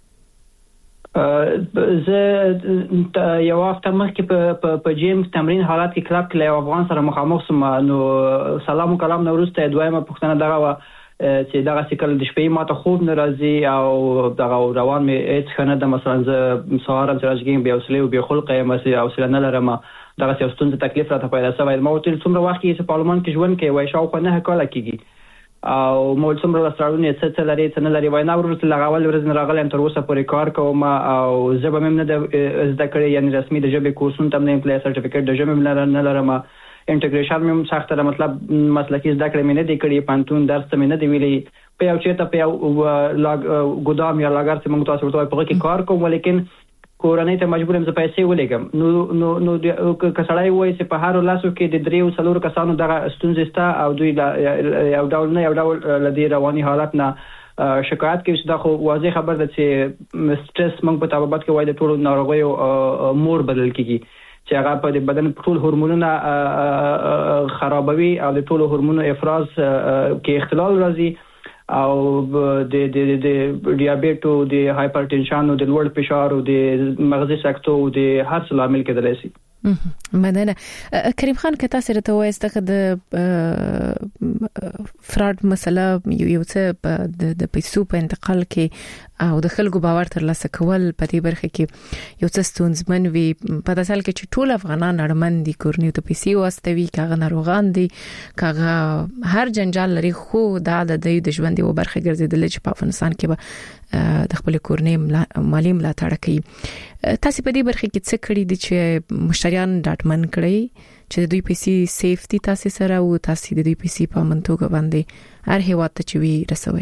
زه یو وخت مخکې په په جیم تمرین حالات کې کلب کې یو افغان سره مخامخ سم، نو سلام و کلام نو وروسته دویمه پوښتنه دغه و چې دغه سکل د شپې ماته خوب نه راځي او دغه روان می هیڅ خنه د مثلا زه سهار هم راځم بیا وسلې او بیا خلق یم چې اوسله نه لرم، دغه څه ستونزه تکلیف راته پیدا شوی. ما ورته څومره وخت کې چې په آلمان کې ژوند کوي وای شاوخوا نه کال کېږي، او مول څومره راستړونی څه څه لري څه نه لري، وای نه ورته لغول ورځ راغلی تر اوسه پورې کار کوم، او زه به مم نه زده کړی، یعنی رسمي د ژبې کورسونه تم نه پلی سرټیفیکیټ د ژبې نه لرم، انټیګریشن مم سخت ده، مطلب مسلکی زده کړې مې نه دی کړی، پانتون درس مې نه دی ویلي، په یو چېرته په یو لاګ ګودام یا لاګر چې موږ تاسو ورته په کې کار کوم، ولیکن کورنۍ ته مجبور یم چې پیسې ولېږم. نو نو نو کسړای وای چې په هر لاسو کې د دریو څلور کسانو دغه ستونزې ستا، او دوی یو ډول نه یو ډول لدی رواني حالت نه شکایت کوي، چې دا خو واضح خبر ده چې سټرس موږ په طبابت کې وای د ټولو ناروغیو مور بدل کیږي، چې هغه په بدن ټول هورمونونه خرابوي، او د ټولو هورمونو افراز کې اختلال راځي، او د د د ډیابېټ او د هایپرټنشن او د لوړ فشار او د مغزي سکتو او د هر څه عامل کېدلی شي. مننه. کریم خان که تاسو راته وایي ستاسو د فراډ مسله یو څه د پیسو په انتقال کې او د خلکو باور تر لاسه کول په دې برخه کې یو څه ستونزمن وي، په داسې حال کې چې ټول افغانان اړمن دي کورنۍ ته پیسې واستوي، کاغه ناروغان دي، کاغه هر جنجال لري، خو دا د دوی د ژوند یو برخه ګرځیدل چې په افغانستان کې به د خپل کورنۍ مالی ملاتړ کوي. تاسو په دې برخه کې څه کړی دي چې مشتریان ډاډمن کړي چې دوی پیسې سیفټي تاسو سره او تاسو د دوی پیسې په منطقه باندې هر هیواد ته چوي رسوي؟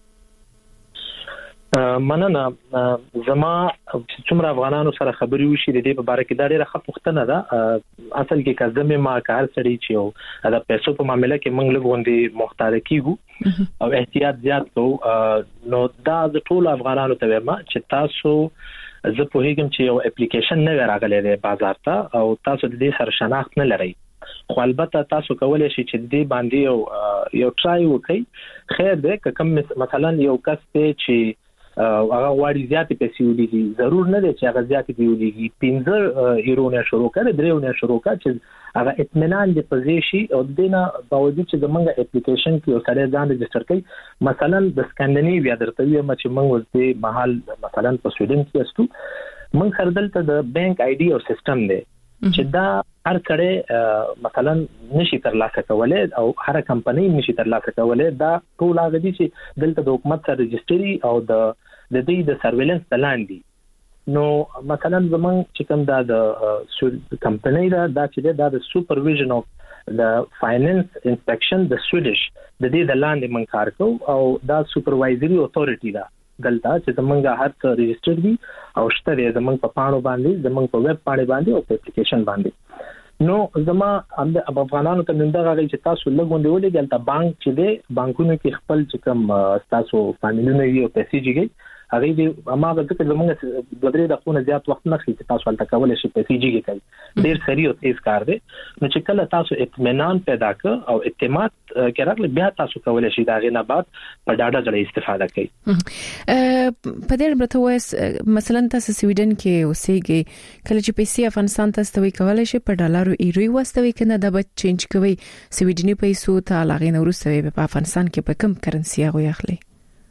مننه. زما څومره افغانانو سره خبري وشي د دې په اړه کې دا ډیره ښه پوښتنه ده. اصل کې کزمه ما کار سړی چې او د پیسو په معاملې کې موږ لږ مختار کیږو او احتیاط زیات کوو، نو دا د ټول افغانانو ته وایم چې تاسو زه په هیڅ چې یو اپلیکیشن نه راغلی دی بازار ته او تاسو د دې سره شناخت نه لرئ خو البته تاسو کولای شئ چې دې باندې یو یو ټرای وکړئ خیر دی که کوم مثلا یو کس ته چې هغه واړی زیاتې پیسې ولېږي ضرور نه دی چې هغه زیاتې دی ولېږي پنځه یورو نه شروع کړي درې نه شروع کړي چې هغه اطمینان دی پزې شي او دینه باوجود چې زمونږ اپلیکیشن کې یو سره ځان ريجستره کړي مثلا د سکانډینیویا درته ویم چې موږ ورته محل مثلا په سویډن کې استو موږ سره دلته د بانک آی ډي او سیستم دی چې دا هر کړه مثلا نشي ترلاسه کولای او هر کمپنی نشي ترلاسه کولای دا ټول هغه دي چې دلته د حکومت سره ريجستري او د د دې د سرویلنس تلاندې نو مثلا زمون چې کوم دا د کمپنی دا چې دا د سوپرویژن اف د فاینانس انسپیکشن د سویډش د دې د لاندې من کار کو او دا سوپروایزري اتورټی دا دلته چې زمونږ هر څه ريجستر دي او شته زمونږ په پاڼو باندې زمونږ په ویب باندې باندې او په اپلیکیشن باندې نو زما د افغانانو ته نن دا غواړي چې تاسو لګوندې ولې دلته بانک چې دی بانکونو کې خپل چې کوم تاسو فامیلونه یو پیسې جګي هغه دې اما د څه زمونږ د درې د خونه زیات وخت نه خي چې تاسو ولته کولای شئ پیسې جګي کوي ډیر سری او تیز کار دی نو چې کله تاسو اطمینان پیدا کړ او اعتماد کړئ بیا تاسو کولای شئ دا غینه بعد په ډاډه ځای استفاده کړئ په دې برته وایس مثلا تاسو سویډن کې اوسېږئ کله چې پیسې افغانستان ته استوي کولای شي په ډالرو ایرو واستوي کنه دا به چینج کوي سویډنی پیسو ته لاغې نو روسوي په افغانستان کې په کوم کرنسي هغه اخلي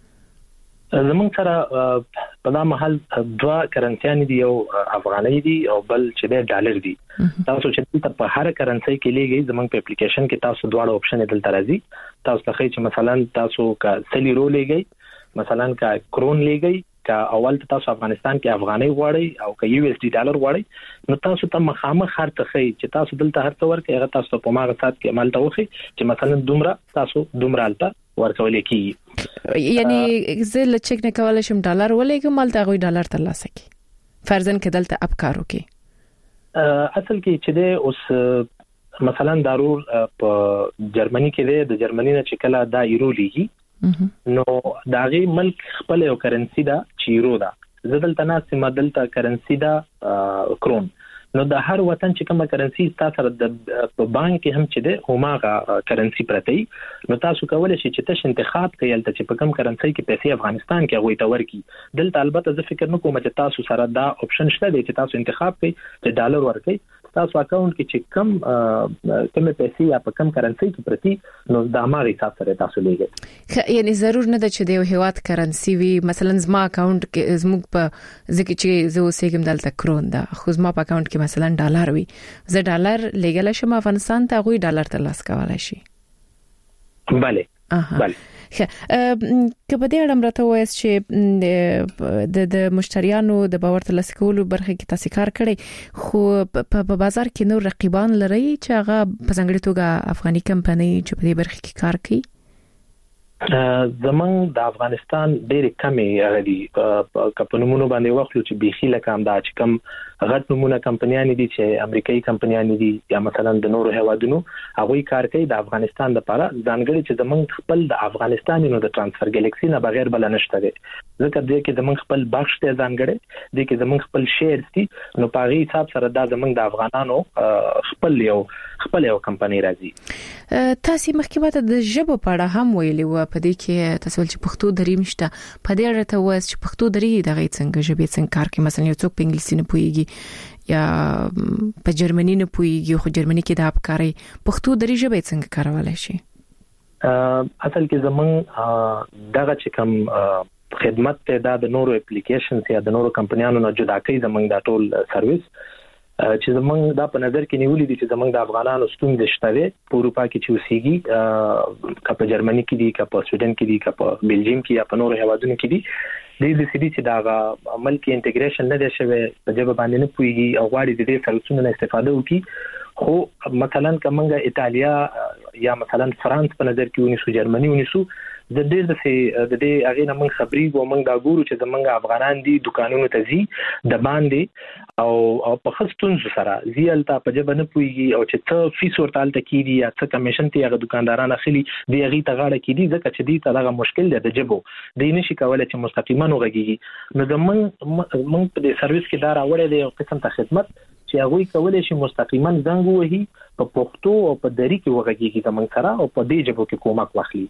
زمونږ سره په دا محل دوا کرنسيان دي او افغاني دي او بل چې د ډالر دي تاسو چې په هر کرنسي کې لګي زمونږ په اپلیکیشن کې تاسو دواړه آپشن دلته راځي تاسو ته چې مثلا تاسو کا سلی رو لګي مثلا کا کرون لګي کا اول تاسو افغانستان کې افغاني غواړي او کا یو اس ډي ډالر غواړي نو تاسو ته مخامخ هر څه چې تاسو دلته هر څه ورکړي هغه تاسو په ماغه سات کې عمل توخي چې مثلا دومره تاسو دومره الته ورکول کی یعنی زه لچک نه کولای شم ډالر ولېږم مالته غوي ډالر ترلاسه کی فرضاً کې دلته اب کارو کې اصل کې چې د اوس مثلا ضرور په جرمني کې دی د جرمني نه چې کله دا یورو لیږي نو داغي ملک خپل یو کرنسي دا چې یورو دا زدلته نه سم دلته کرنسي دا کرون نو د هر وطن چې کومه کرنسي تاسو د بانک هم چې ده هماغه کرنسي پرتی نو تاسو کولای شئ چې تاسو انتخاب کړئ چې په کوم کرنسي کې پیسې افغانستان کې غوي تور کی دلته البته زه فکر نه کوم چې تاسو سره دا آپشن شته چې تاسو انتخاب کړئ چې ډالر ورکړئ تاسو اکاونټ کې چې کم کومه پیسې یا په کوم کرنسي کې پرتی نو د اماري حساب سره تاسو لګي یعنی ضرور نه ده چې د هیواد کرنسي وي مثلا زما اکاونټ کې زموږ په ځکه چې زه اوسېږم دلته کرون ده خو زما په اکاونټ کې مثلا ډالر وي زه ډالر لګل شم افغانستان ته غوي ډالر ترلاسه کولای شي bale bale که په دې اړه مرته وایي چې د د مشتریانو د باور ترلاسه کولو برخه کې تاسو کار کړی خو په بازار کې نور رقیبان لري چې هغه په ځانګړي توګه افغاني کمپنۍ چې په دې برخه کې کار کوي زمون د افغانستان ډېر کمې غدي کمپنیونو باندې وخلو چې بيخي لکه دا چې کم غټ نمونه کمپنیان دي چې امریکایي کمپنیان دي یا مثلا د نورو هوادونو هغه کار کوي د افغانستان لپاره ځانګړي چې زمون خپل د افغانستان نو د ترانسفر ګلیکسي نه بغیر بل نشته دي ځکه دې کې زمون خپل بخش ته ځانګړي دي کې زمون خپل شیر دي نو په غي حساب سره دا زمون د افغانانو خپل یو خپل یو کمپنی راځي تاسو مخکې د ژبه په اړه هم ویلي و په دې کې تاسو چې پښتو درې مشته په دې اړه ته وایي چې پښتو درې دغه څنګه ژبه څنګه کار کوي مثلا یو څوک په انګلیسي نه پوهیږي یا په جرمني نه پوهیږي خو جرمني کې د افکاري پښتو درې ژبه څنګه کارولای شي اصل کې زمون دغه چې کوم خدمت ته د نورو اپلیکیشنز یا د نورو کمپنیانو نه جدا کوي زمون دا ټول سرویس چې زمونږ دا په نظر کې نیولې دي چې زمونږ د افغانانو ستونزې شته په اروپا کې چې اوسېږي کا په جرمني کې دي کا په سویډن کې دي کا په بلجیم کې یا په نورو هیوادونو کې دي د دې سړي چې دا عمل کې انټیګریشن نه دي شوی په ژبه باندې نه پويږي او غواړي د دې سروسونو نه استفاده وکړي خو مثلا کومه ایتالیا یا مثلا فرانس په نظر کې ونیسو جرمني ونیسو د دې د د دې هغه نه موږ خبري ګو موږ دا ګورو چې زمونږ افغانان دي دکانونو ته ځي د باندې او او په خستون سره زیالته په جبه نه پويږي او چې څه فیس ورتال ته کیږي یا څه کمیشن ته هغه دکانداران اخلي دی هغه ته غاړه کیږي ځکه چې دی ته هغه مشکل دی د جبو دی نشي کولای چې مستقیما وغږیږي نو د موږ موږ په دې سرویس کې دا راوړې دی یو قسم ته خدمت چې هغه کولای شي مستقیما زنګ وهي په پښتو او په دری کې وغږیږي د موږ سره او په دې جبو کې کومک واخلي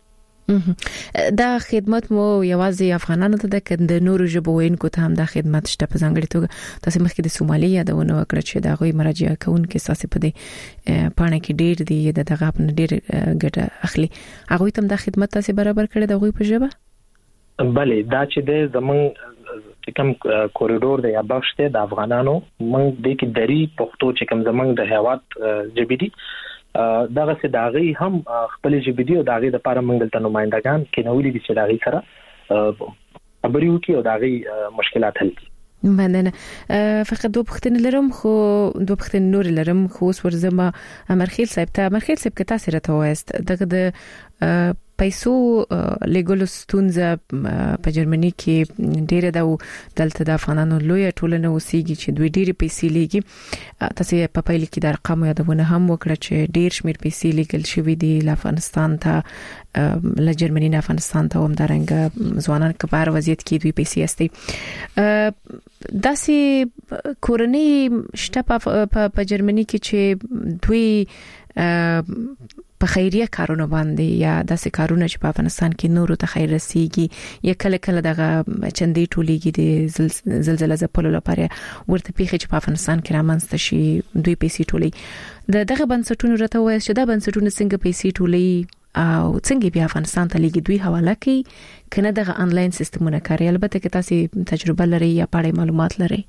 دا خدمت مو یوازې افغانانو ته د کند نورو ژبوینکو ته هم دا خدمت شته په ځانګړي توګه تاسو مخکې د سومالي یادونه وکړه چې دا غوي مراجعه کوونکې ساسي په دې پانه کې ډېر دی د دغه په ډېر ګټه اخلي هغه ته هم دا خدمت تاسو برابر کړی دا غوي په ژبه بلې دا چې د زمون چې کوم کوریډور دی یا بخش دی د افغانانو موږ د کې دری پښتو چې کوم زمونږ د هیواد جبې دي دغه څه داغي هم خپل جبې دي او داغي د لپاره موږ د نمائندگان کې نوولې دي چې داغي سره خبرې وکړي او داغي مشکلات حل کړي مننه فقط دوه پوښتنې لرم خو دوه پوښتنې نور لرم خو اوس ورزمه امرخیل صاحب ته امرخیل صاحب کې تاسو راته وایست دغه د پیسو لیګل ستونزه په جرمني کې ډیره د دلته د افغانانو لوی ټولنه وسیږي چې دوی ډیره پیسې لیږي تاسو په پایل کې د ارقام یادونه هم وکړه چې ډیر شمیر پیسې لیګل شوې دي ل افغانستان ته ل جرمني نه افغانستان ته هم درنګ ځوانان کبار وضعیت کې دوی پیسې استي داسې کورنۍ شته په جرمني کې چې دوی په خیریه کارونه باندې یا داسې کارونه چې په افغانستان کې نورو ته خیر رسیږي یا کله کله دغه چندې ټولېږي د زلزلې ځپلو لپاره ورته پیښې چې په افغانستان کې رامنځته شي دوی پیسې ټولې د دغه بنسټونو راته وایي چې دا بنسټونه څنګه پیسې ټولې او څنګه بیا افغانستان ته لګي دوی حواله کوي کنه دغه انلاین سیستمونه کاروي البته که تاسو تجربه لري یا پاره معلومات لري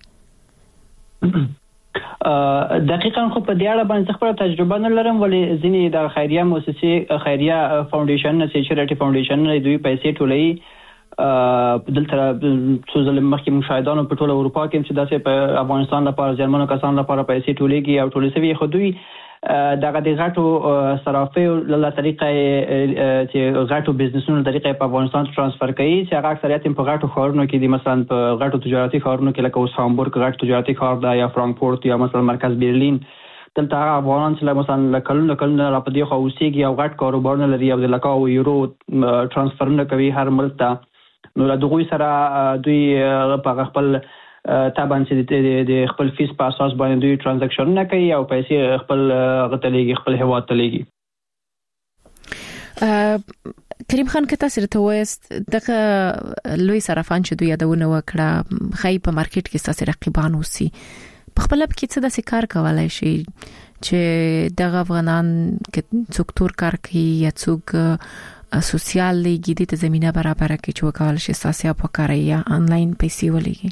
دقیقاً خو په دې اړه باندې خپل تجربه نه لرم ولې ځینې د خیریه مؤسسې خیریه فاونډیشن نه سیچریټي فاونډیشن نه دوی پیسې ټولې دلته څو ځله مخکې مشاهدانو په ټوله اروپا کې چې داسې په افغانستان لپاره جرمنو کسان لپاره پیسې ټولېږي او ټولې سوي خو دوی دغه د غټو صرافیو له طریقې چې غټو بزنسونو طریقې په افغانستان ترانسفر کوي چې هغه اکثریت په غټو ښارونو کې دي مثلا په غټو تجارتي ښارونو کې لکه اوس هامبورګ غټ تجارتي ښار دی یا فرانکفورت یا مثلا مرکز برلین دلته هغه افغانان چې مثلا کلونه کلونه را پدې خو اوسېږي او غټ کاروبارونه لري او د لکه او یورو ترانسفرونه کوي هر ملک ته نو له دغه سره دوی په خپل طبعا چې د خپل فیس په اساس باندې دوی ترانزیکشن نه کوي او پیسې خپل غتلېږي خپل هواد ته لېږي کریم خان کته سره ته وایست دغه لوی صرافان چې دوی یادونه وکړه خای په مارکیټ کې ساسي رقیبان وسی په خپل کې څه د کار کولای شي چې دغه افغانان کې څوک تور کار کوي یا څوک سوسیال لګي د زمينه برابر کې چې وکول شي ساسي په کار یا انلاین پیسې ولګي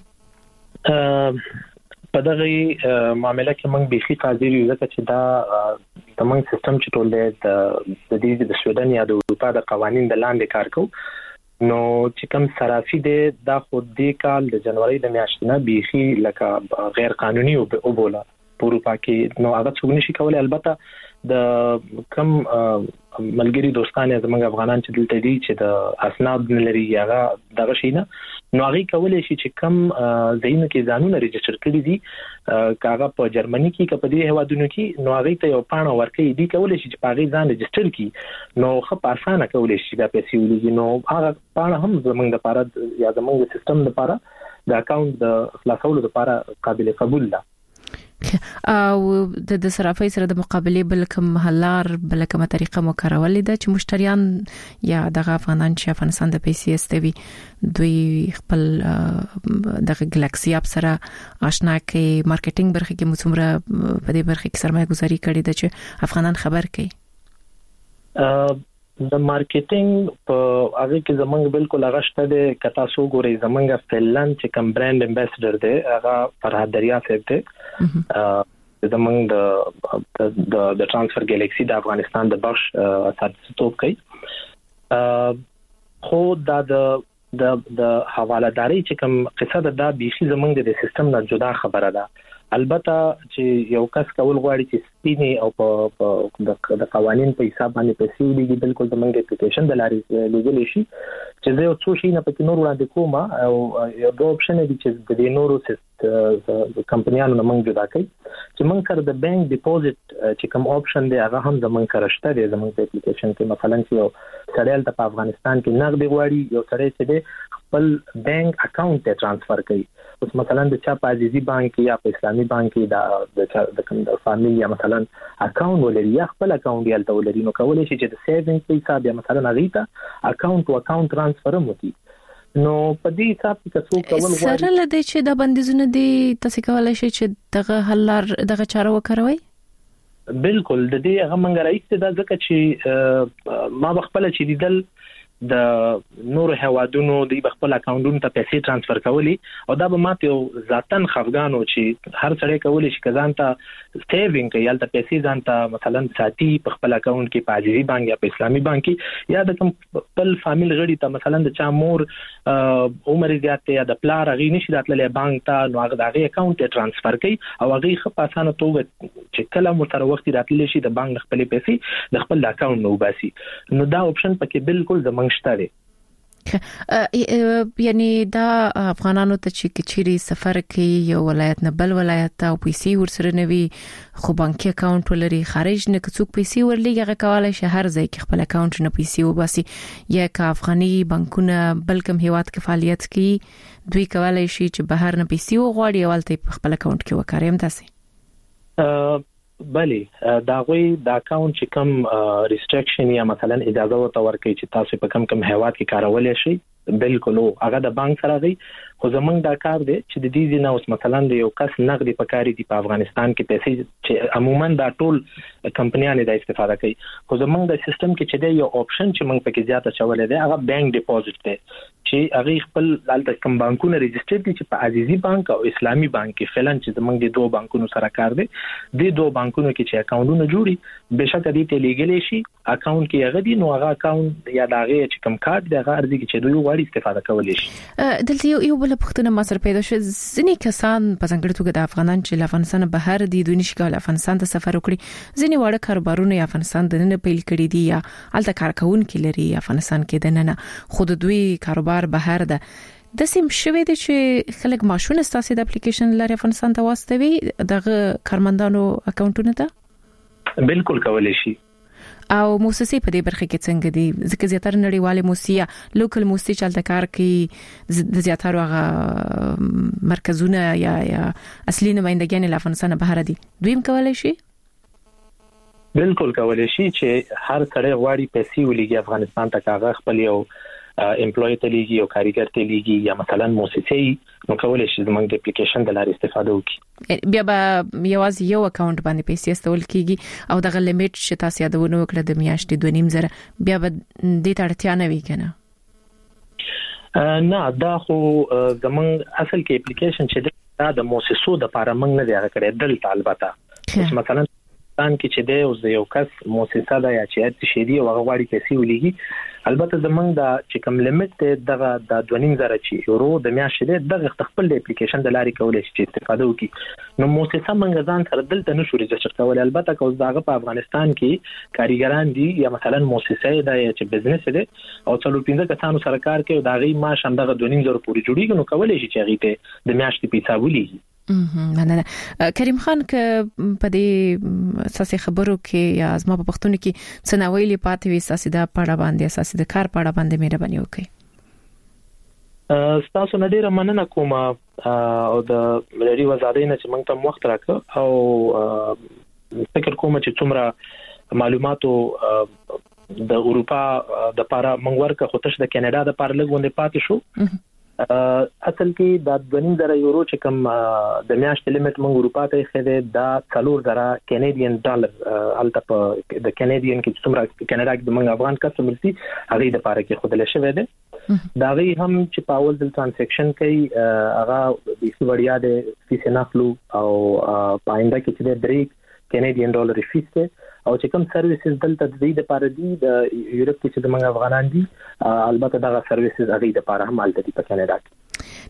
په دغه معاملې کې موږ به خي قادر یو ځکه چې دا تمام سیستم چې ټول د دې د سویډن یا د اروپا د قوانين د لاندې کار کوي نو چې کوم صرافي دی دا خو دې کال د جنوري د میاشتې نه به خي لکه غیر قانوني او بوله په اروپا کې نو هغه څنګه نشي کولای البته د کم ملګری دوستانه زموږ افغانان چې دلته دي چې د اسناد لري هغه دغه شي نه نو هغه کولای شي چې کم زینو کې ځانونه ریجستر کړي دي کاغه په جرمني کې کپه دي هوادونو کې نو هغه ته یو پاڼه ورکړي دي کولای شي چې پاغي ځان ریجستر کړي نو خو په اسانه کولای شي دا پیسې ولګي نو هغه پاڼه هم زموږ لپاره یا زموږ سیستم لپاره د اکاونټ د خلاصولو لپاره قابل قبول ده او د صرافۍ سره د مقابله بل کوم حلار بل کومه طریقه مو کارولې ده چې مشتریان یا د افغانان چې افغانستان د پیسې استوي دوی خپل د ګلکسي اپ سره آشنا کوي مارکیټینګ برخه کې مسومره په دې برخه کې سرمایه گذاري کړې ده چې افغانان خبر کوي د مارکیټینګ په هغه کې زمونږ بالکل هغه شته د کتا سو ګوري زمونږ فنلند چې کوم برانډ امباسډر دی هغه فرحت دریا صاحب دی زمونږ د د د ترانسفر ګلیکسي د افغانستان د بخش اساساتوب کوي خو دا د د د حوالداري چې کوم قصه ده دا بيخي زمونږ د سیستم نه جدا خبره ده البته چې یو کس کول غواړي چې سپینی او په د قوانين په حساب باندې پیسې ولګي بالکل د منګ اپلیکیشن د لارې لګول شي چې زه څو شي نه پکې نور وړاندې کوم او یو دوه اپشن دي چې د نورو د کمپنیانو نه منګ جدا کوي چې موږ سره د بانک ډیپوزټ چې کوم اپشن دی هغه هم زمونږ سره شته دی زمونږ په اپلیکیشن کې مثلا چې یو سړی ته په افغانستان کې نغدي غواړي یو سړی چې دی خپل بانک اکاونټ ته ترانسفر کوي اوس مثلا د چا په عزیزي بانک یا په اسلامي بانک کې د د کوم د فاميلي یا مثلا اکاونټ ولري یا خپل اکاونټ یې الته ولري نو کولای شي چې د سیوینګ په حساب یا مثلا غیتا اکاونټ او اکاونټ ترانسفر مو دي نو په دې حساب کې څو کول غواړي سره لدی چې د بندیزونه دي تاسو کولای شئ چې دغه حل دغه چاره وکړوي بالکل د دې هغه منګ راځي دا ځکه چې ما بخپل چې دیدل د نور هوادونو د خپل اکاونټونو ته پیسې ترانسفر کولی او دا به ماته ذاتن خفګانو چې هر څړې کولی شي کزان ته سیوینګ کوي یا ته پیسې ځان ته مثلا ساتي په خپل اکاونټ کې په عزیزي بانک یا په اسلامي بانک کې یا د خپل فامیل غړي ته مثلا د چا مور عمر زیات یا د پلار غي نشي راتللی بانک ته نو هغه د اکاونټ ته ترانسفر کوي او هغه خپ اسانه توګه چې کله مو تر وخت راتللی شي د بانک خپل پیسې د خپل اکاونټ نو باسي نو دا اپشن پکې بالکل د شته یعنی دا افغانانو ته چې کچيري سفر کوي یو ولایت نه بل ولایت ته پیسې ورسره نوي خو بانکي اکاونټ ولري خارج نه کڅوک پیسې ورلېږي هغه کولای شي هر ځای کې خپل اکاونټ نه پیسې وباسي یا کا افغاني بانکونه بلکم هیواد کې فعالیت کوي دوی کولای شي چې بهر نه پیسې وغواړي او ولته خپل اکاونټ کې وکړي هم تاسو بله دا غوي د اکاونټ چې کوم ریستریکشن یا مثلا اجازه ورته ورکړي چې تاسو په کم کم هیواد کې کارولای شي بالکل هغه د بانک سره دی خو زمونږ دا کار دی چې د دې نه اوس مثلا د یو کس نقدي پکاري دی په افغانستان کې پیسې چې عموما دا ټول کمپنیانه د استفاده کوي خو زمونږ د سیستم کې چې دی یو اپشن چې موږ پکې زیاته چولې دی هغه بانک ډیپوزټ دی چې هغه خپل دلته کوم بانکونه ريجستره دي چې په عزیزي بانک او اسلامي بانک کې فعلا چې زمونږ د دوه بانکونو سره کار دی د دوه بانکونو کې چې اکاونټونه جوړي بهشکه دې ته لیګل شي اکاونټ کې هغه دي نو هغه اکاونټ یا دغه چې کوم کارت دی هغه ارزي چې دوی وړي استفاده کولی شي دلته یو یو بل پختنه ما سره پیدا شو ځینې کسان په څنګه توګه د افغانان چې له افغانستان بهر دي دوی نشي کولای افغانستان ته سفر وکړي ځینې وړ کاروبارونه افغانستان د نن پیل کړي دي یا الته کارکونکو لري افغانستان کې د نن خود دوی کاروبار بهر ده د سیم شوې دي چې خلک ماشونه ستاسو د اپلیکیشن لري افغانستان ته واستوي دغه کارمندانو اکاونټونه ته بالکل کولای شي او موسسې په دې برخه کې څنګه دي ځکه زیاتره نړیواله موسسې لوکل موسسې چلته کار کوي د زیاتره هغه مرکزونه یا یا اصلي نمائندګان له افغانستان بهر دي دوی هم کولای شي بالکل کولای شي چې هر کړه غواړي پیسې ولېږي افغانستان ته کاغه خپل یو امپلوی ته لیږي او کاریګر ته لیږي یا مثلا موسسې نو کولای شي زموږ د اپلیکیشن د لارې استفاده وکړي بیا به یوازې یو اکاونټ باندې پیسې استول کیږي او دغه لیمیټ چې تاسو یادونه وکړه د میاشتې دوه نیم زره بیا به د تړتیا نه وي کنه نه دا خو زموږ اصل کې اپلیکیشن چې دا د موسسو د لپاره موږ نه دی کړی دلته البته مثلا تان کې چې دی او یو کس موسسه دا یا چې شي دی او غواړي پیسې ولېږي البته زمونږ د چې کوم لیمیټ دغه د دوه نیم زره چې یورو د میاشتې دغه خپل د اپلیکیشن د لارې کولای شي چې استفاده وکړي نو موسسه منګ ځان سره دلته نشو ریجستر کولای البته کوم دغه په افغانستان کې کاریګران دي یا مثلا موسسه دا چې بزنس دی او څلور پنځه کسانو سره کار کوي دا غي معاش هم دغه دوه نیم زره پورې جوړیږي نو کولای شي چې هغه ته د میاشتې پیسې ولېږي مننه کریم خان ک په دې اساسي خبرو کې یا ازما په پښتون کې څناویلې پاتې وي اساسي د پاړه باندې اساسي د کار پاړه باندې مهرباني وکړئ تاسو نه ډیره مننه کوم او د ملي وزارت نه چې موږ ته وخت راکړ او فکر کوم چې څومره معلوماتو د اروپا د لپاره موږ ورکه خوتش د کاناډا د لپاره لګوندې پاتې شو اصل کې د دوه نیم زره یورو چې کوم د میاشتې لیمیټ موږ اروپا ته خېده دا څلور زره کینیډین ډالر الته په د کینیډین کې څومره کاناډا کې د موږ افغان کسټمر سي هغه د لپاره کې خود له شوی دی دا غي هم چې پاول د ترانزیکشن کوي هغه د وړیا د فیس نخلو او پاینده کې چې د بریک کینیډین ډالر فیس ته او چې کوم سرویسز دلته د دې لپاره دي د یورپ کې چې د موږ افغانان دي البته دا سرویسز هغه د لپاره هم الته دي په کاناډا کې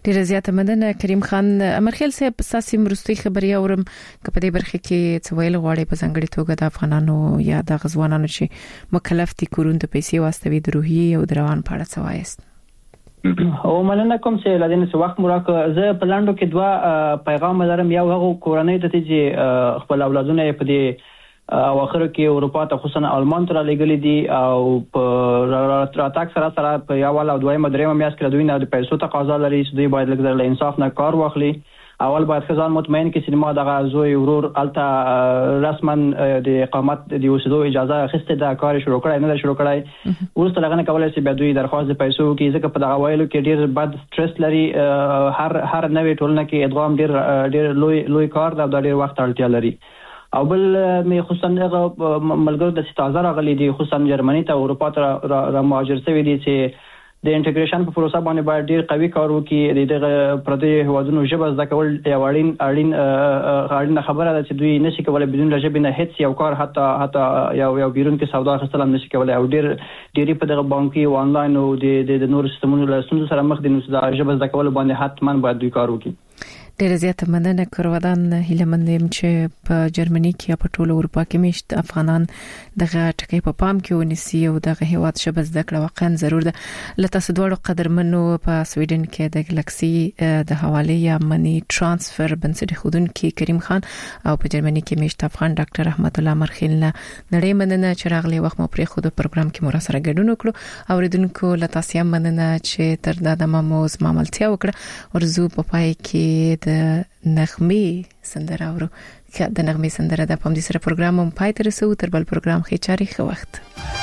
ډیر زیاته مننه کریم خان. امرخیل صاحب ساسي مرستي خبري اورم کپه دې برخه کې څویل غواړي په ځنګړي توګه د افغانانو یا د غزوانانو چې مکلف دي کورون ته پیسې واستوي د روحي او دروان پاړه سوایست. او مننه کوم چې لدین څه وخت مراک زه په لاندو کې دوا پیغام لرم. یو هغه کورنۍ ته چې خپل اولادونه په دې او اخر کې اروپا ته خصوصا آلمان ته لګلې دي او په راتاک سره سره په یاوال او دویمه درېمه میاشت کې دوی نه د پیسو تقاضا لري چې دوی باید لږ له انصاف نه کار واخلي. اول باید خزان مطمئن کې سینما دغه زوی ورور الته رسما د اقامت د اوسېدو اجازه اخیسته د کار شروع کړای نه شروع کړای. ورسته لغنه کولای شي به دوی درخواست د پیسو کې ځکه په دغه وایلو کې ډیر بد سټرس لري. هر هر نوې ټولنه کې ادغام ډیر ډیر لوی لوی کار دا ډیر وخت اړتیا لري. او بل می خصوصا ملګرو د ستازه راغلي دي خصوصا جرمني ته اروپا ته را مهاجر شوي دي چې د انټیګریشن په پروسه باندې باید ډیر قوي کار وکړي. دغه پردي هوادونو ژبه زده کول یو اړین اړین اړین خبره ده چې دوی نشي کولای بدون ژبه نه هیڅ یو کار حتی حتی یو یو بیرون کې سودا خپل هم نشي کولای. او ډیر ډیری په دغه بانکي او انلاین او د د نور سیستمونو له ستونزو سره مخ دي نو د ژبه زده کول باندې حتمان باید دوی کار وکړي. ډیر زیاته مننه کروادان هیله مندم چې په جرمني کې په ټوله اروپا کې مشت افغانان دغه ټکی په پام کې ونیسي او دغه هیواد شبه زده کړه واقعا ضرور ده. لته سدوړو قدرمنو په سویډن کې د ګلکسي د حواله یا منی ترانسفر بنسټ خودونکو کریم خان او په جرمني کې مشت افغان ډاکټر احمد الله مرخیل نه نړۍ مننه چې راغلي وخت مو پرې خو د پروګرام کې مو سره ګډون وکړو. اوریدونکو لته سیام مننه چې تر دا د ماموز ماملتیا وکړه. ورزو په پای کې د نغمې سندره ورو د نغمې سندره د پام دي سره پروګرام هم پای ته رسو. تر بل پروګرام خې چاري خو وخت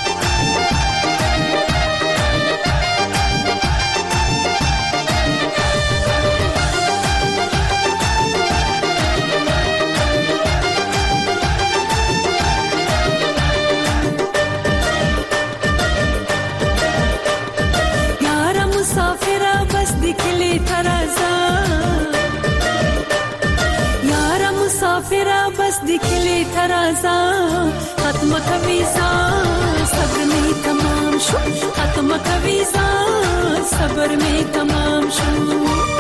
یار مسافر بس دکلی ترازا مسافر بس دکلی ترازا ختم کویزا صبر می تمام شو ختم کویزا صبر می تمام شو.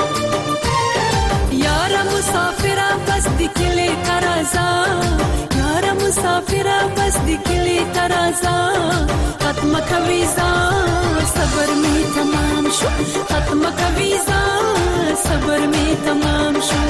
یار مسافر بس دکلی ترازا یار مسافر بس دکلی ترازا ختم کویزا صبر می تمام شو ختم کویزا صبر می تمام شو.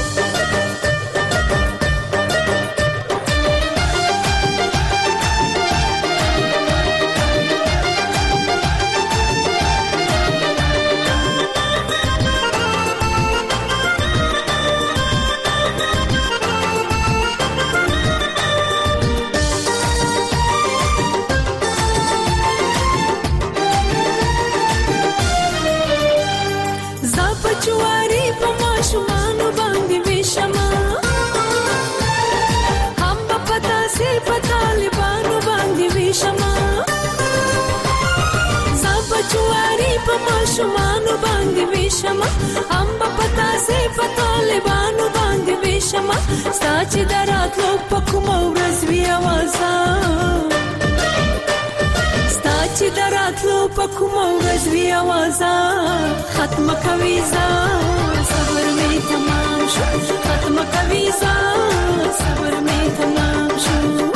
شمانو باندې وشما ام په پتا سي په طالبانو باندې وشما ساچ دراتلو پکوم ورځ وی आवाज ساچ دراتلو پکوم ورځ وی आवाज ختم کويزا صبر می تمام شو ختم کويزا صبر می تمام شو.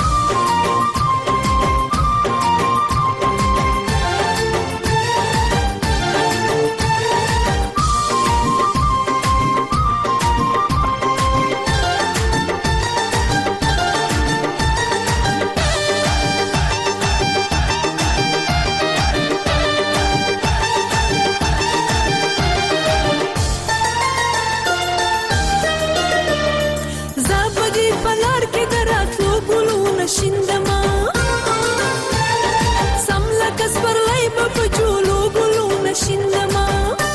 شندما سملا کسبر لای په جولو ګلو نشندما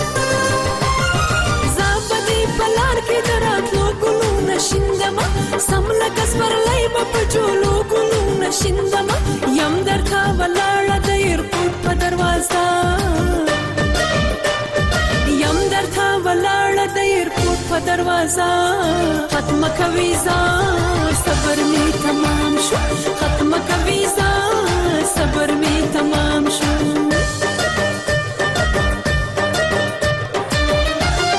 زابدي پلار کې دراتلو ګلو نشندما سملا کسبر لای په جولو ګلو نشندما یم درتا ولاړه د ایرپورټ په دروازه یم درتا ولاړه د ایرپورټ په دروازه ختم کويزا صبر می تمام شو ختم کويزا صبر می تمام شو.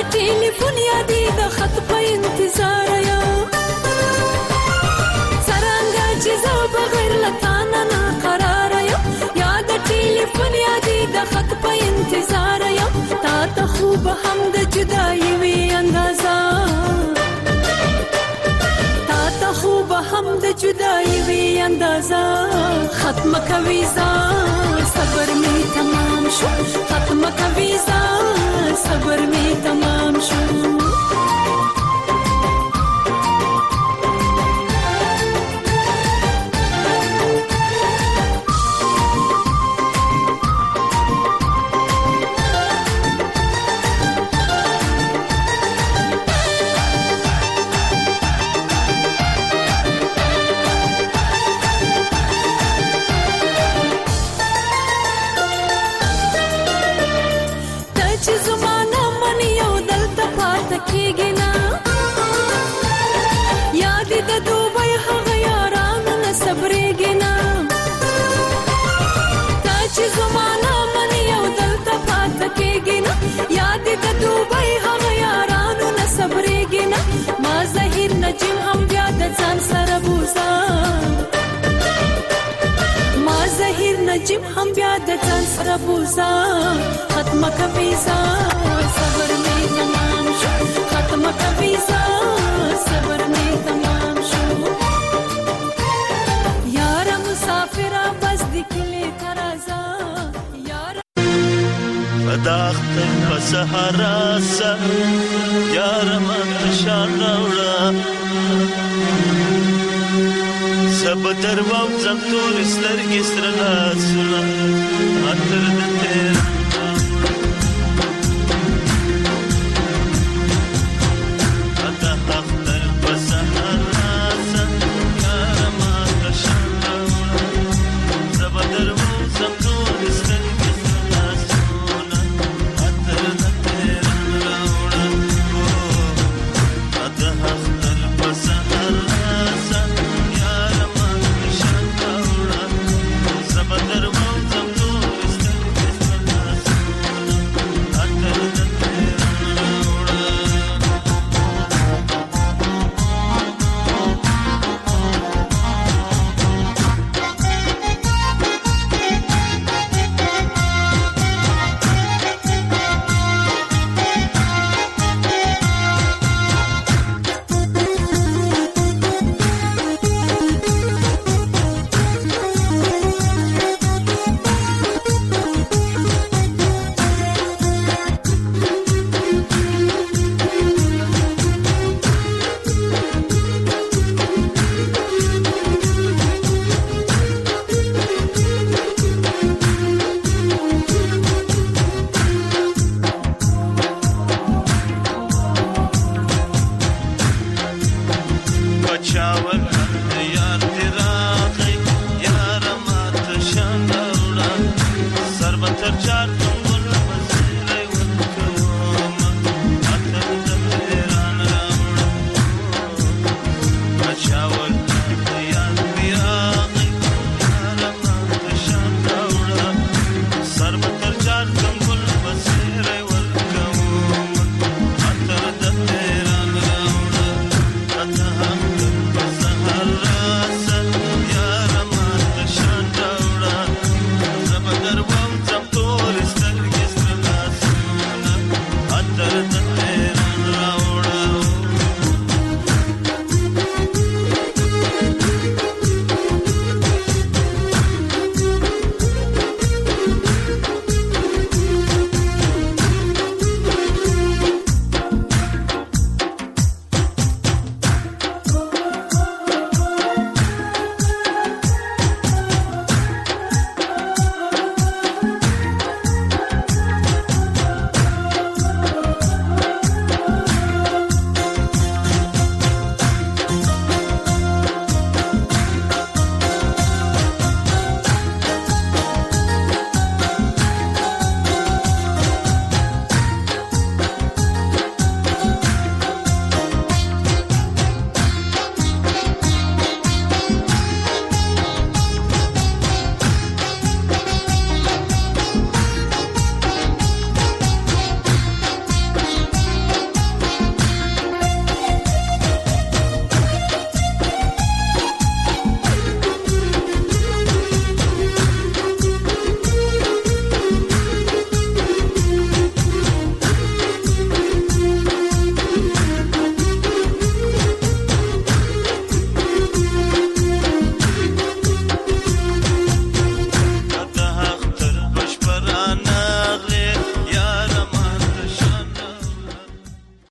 ټلیفون یادې د خط په انتظار یم څرنګه چې زه بغیر له تا نه ناقرار یم یا د ټلیفون یادې د خط په انتظار یم تا ته خو به هم د جدایي وي اندازه تا ته خو به هم د جدایي وي اندازه ختم کوي ځان صبر می تمام شو ختم کوي ځان صبر می تمام شو نجم هم بیا د ځان سره بوزا ما زهیر نجم هم بیا د ځان سره بوزا ختم کوي ځان صبر می تمام شو ختم کوي ځان صبر می تمام شو یار مسافر بس دکلی ترازا یار فداخت فسحرا سا یار من شان راوړه سب تر وو زم تور سترګې سترګا سره اتر د تیر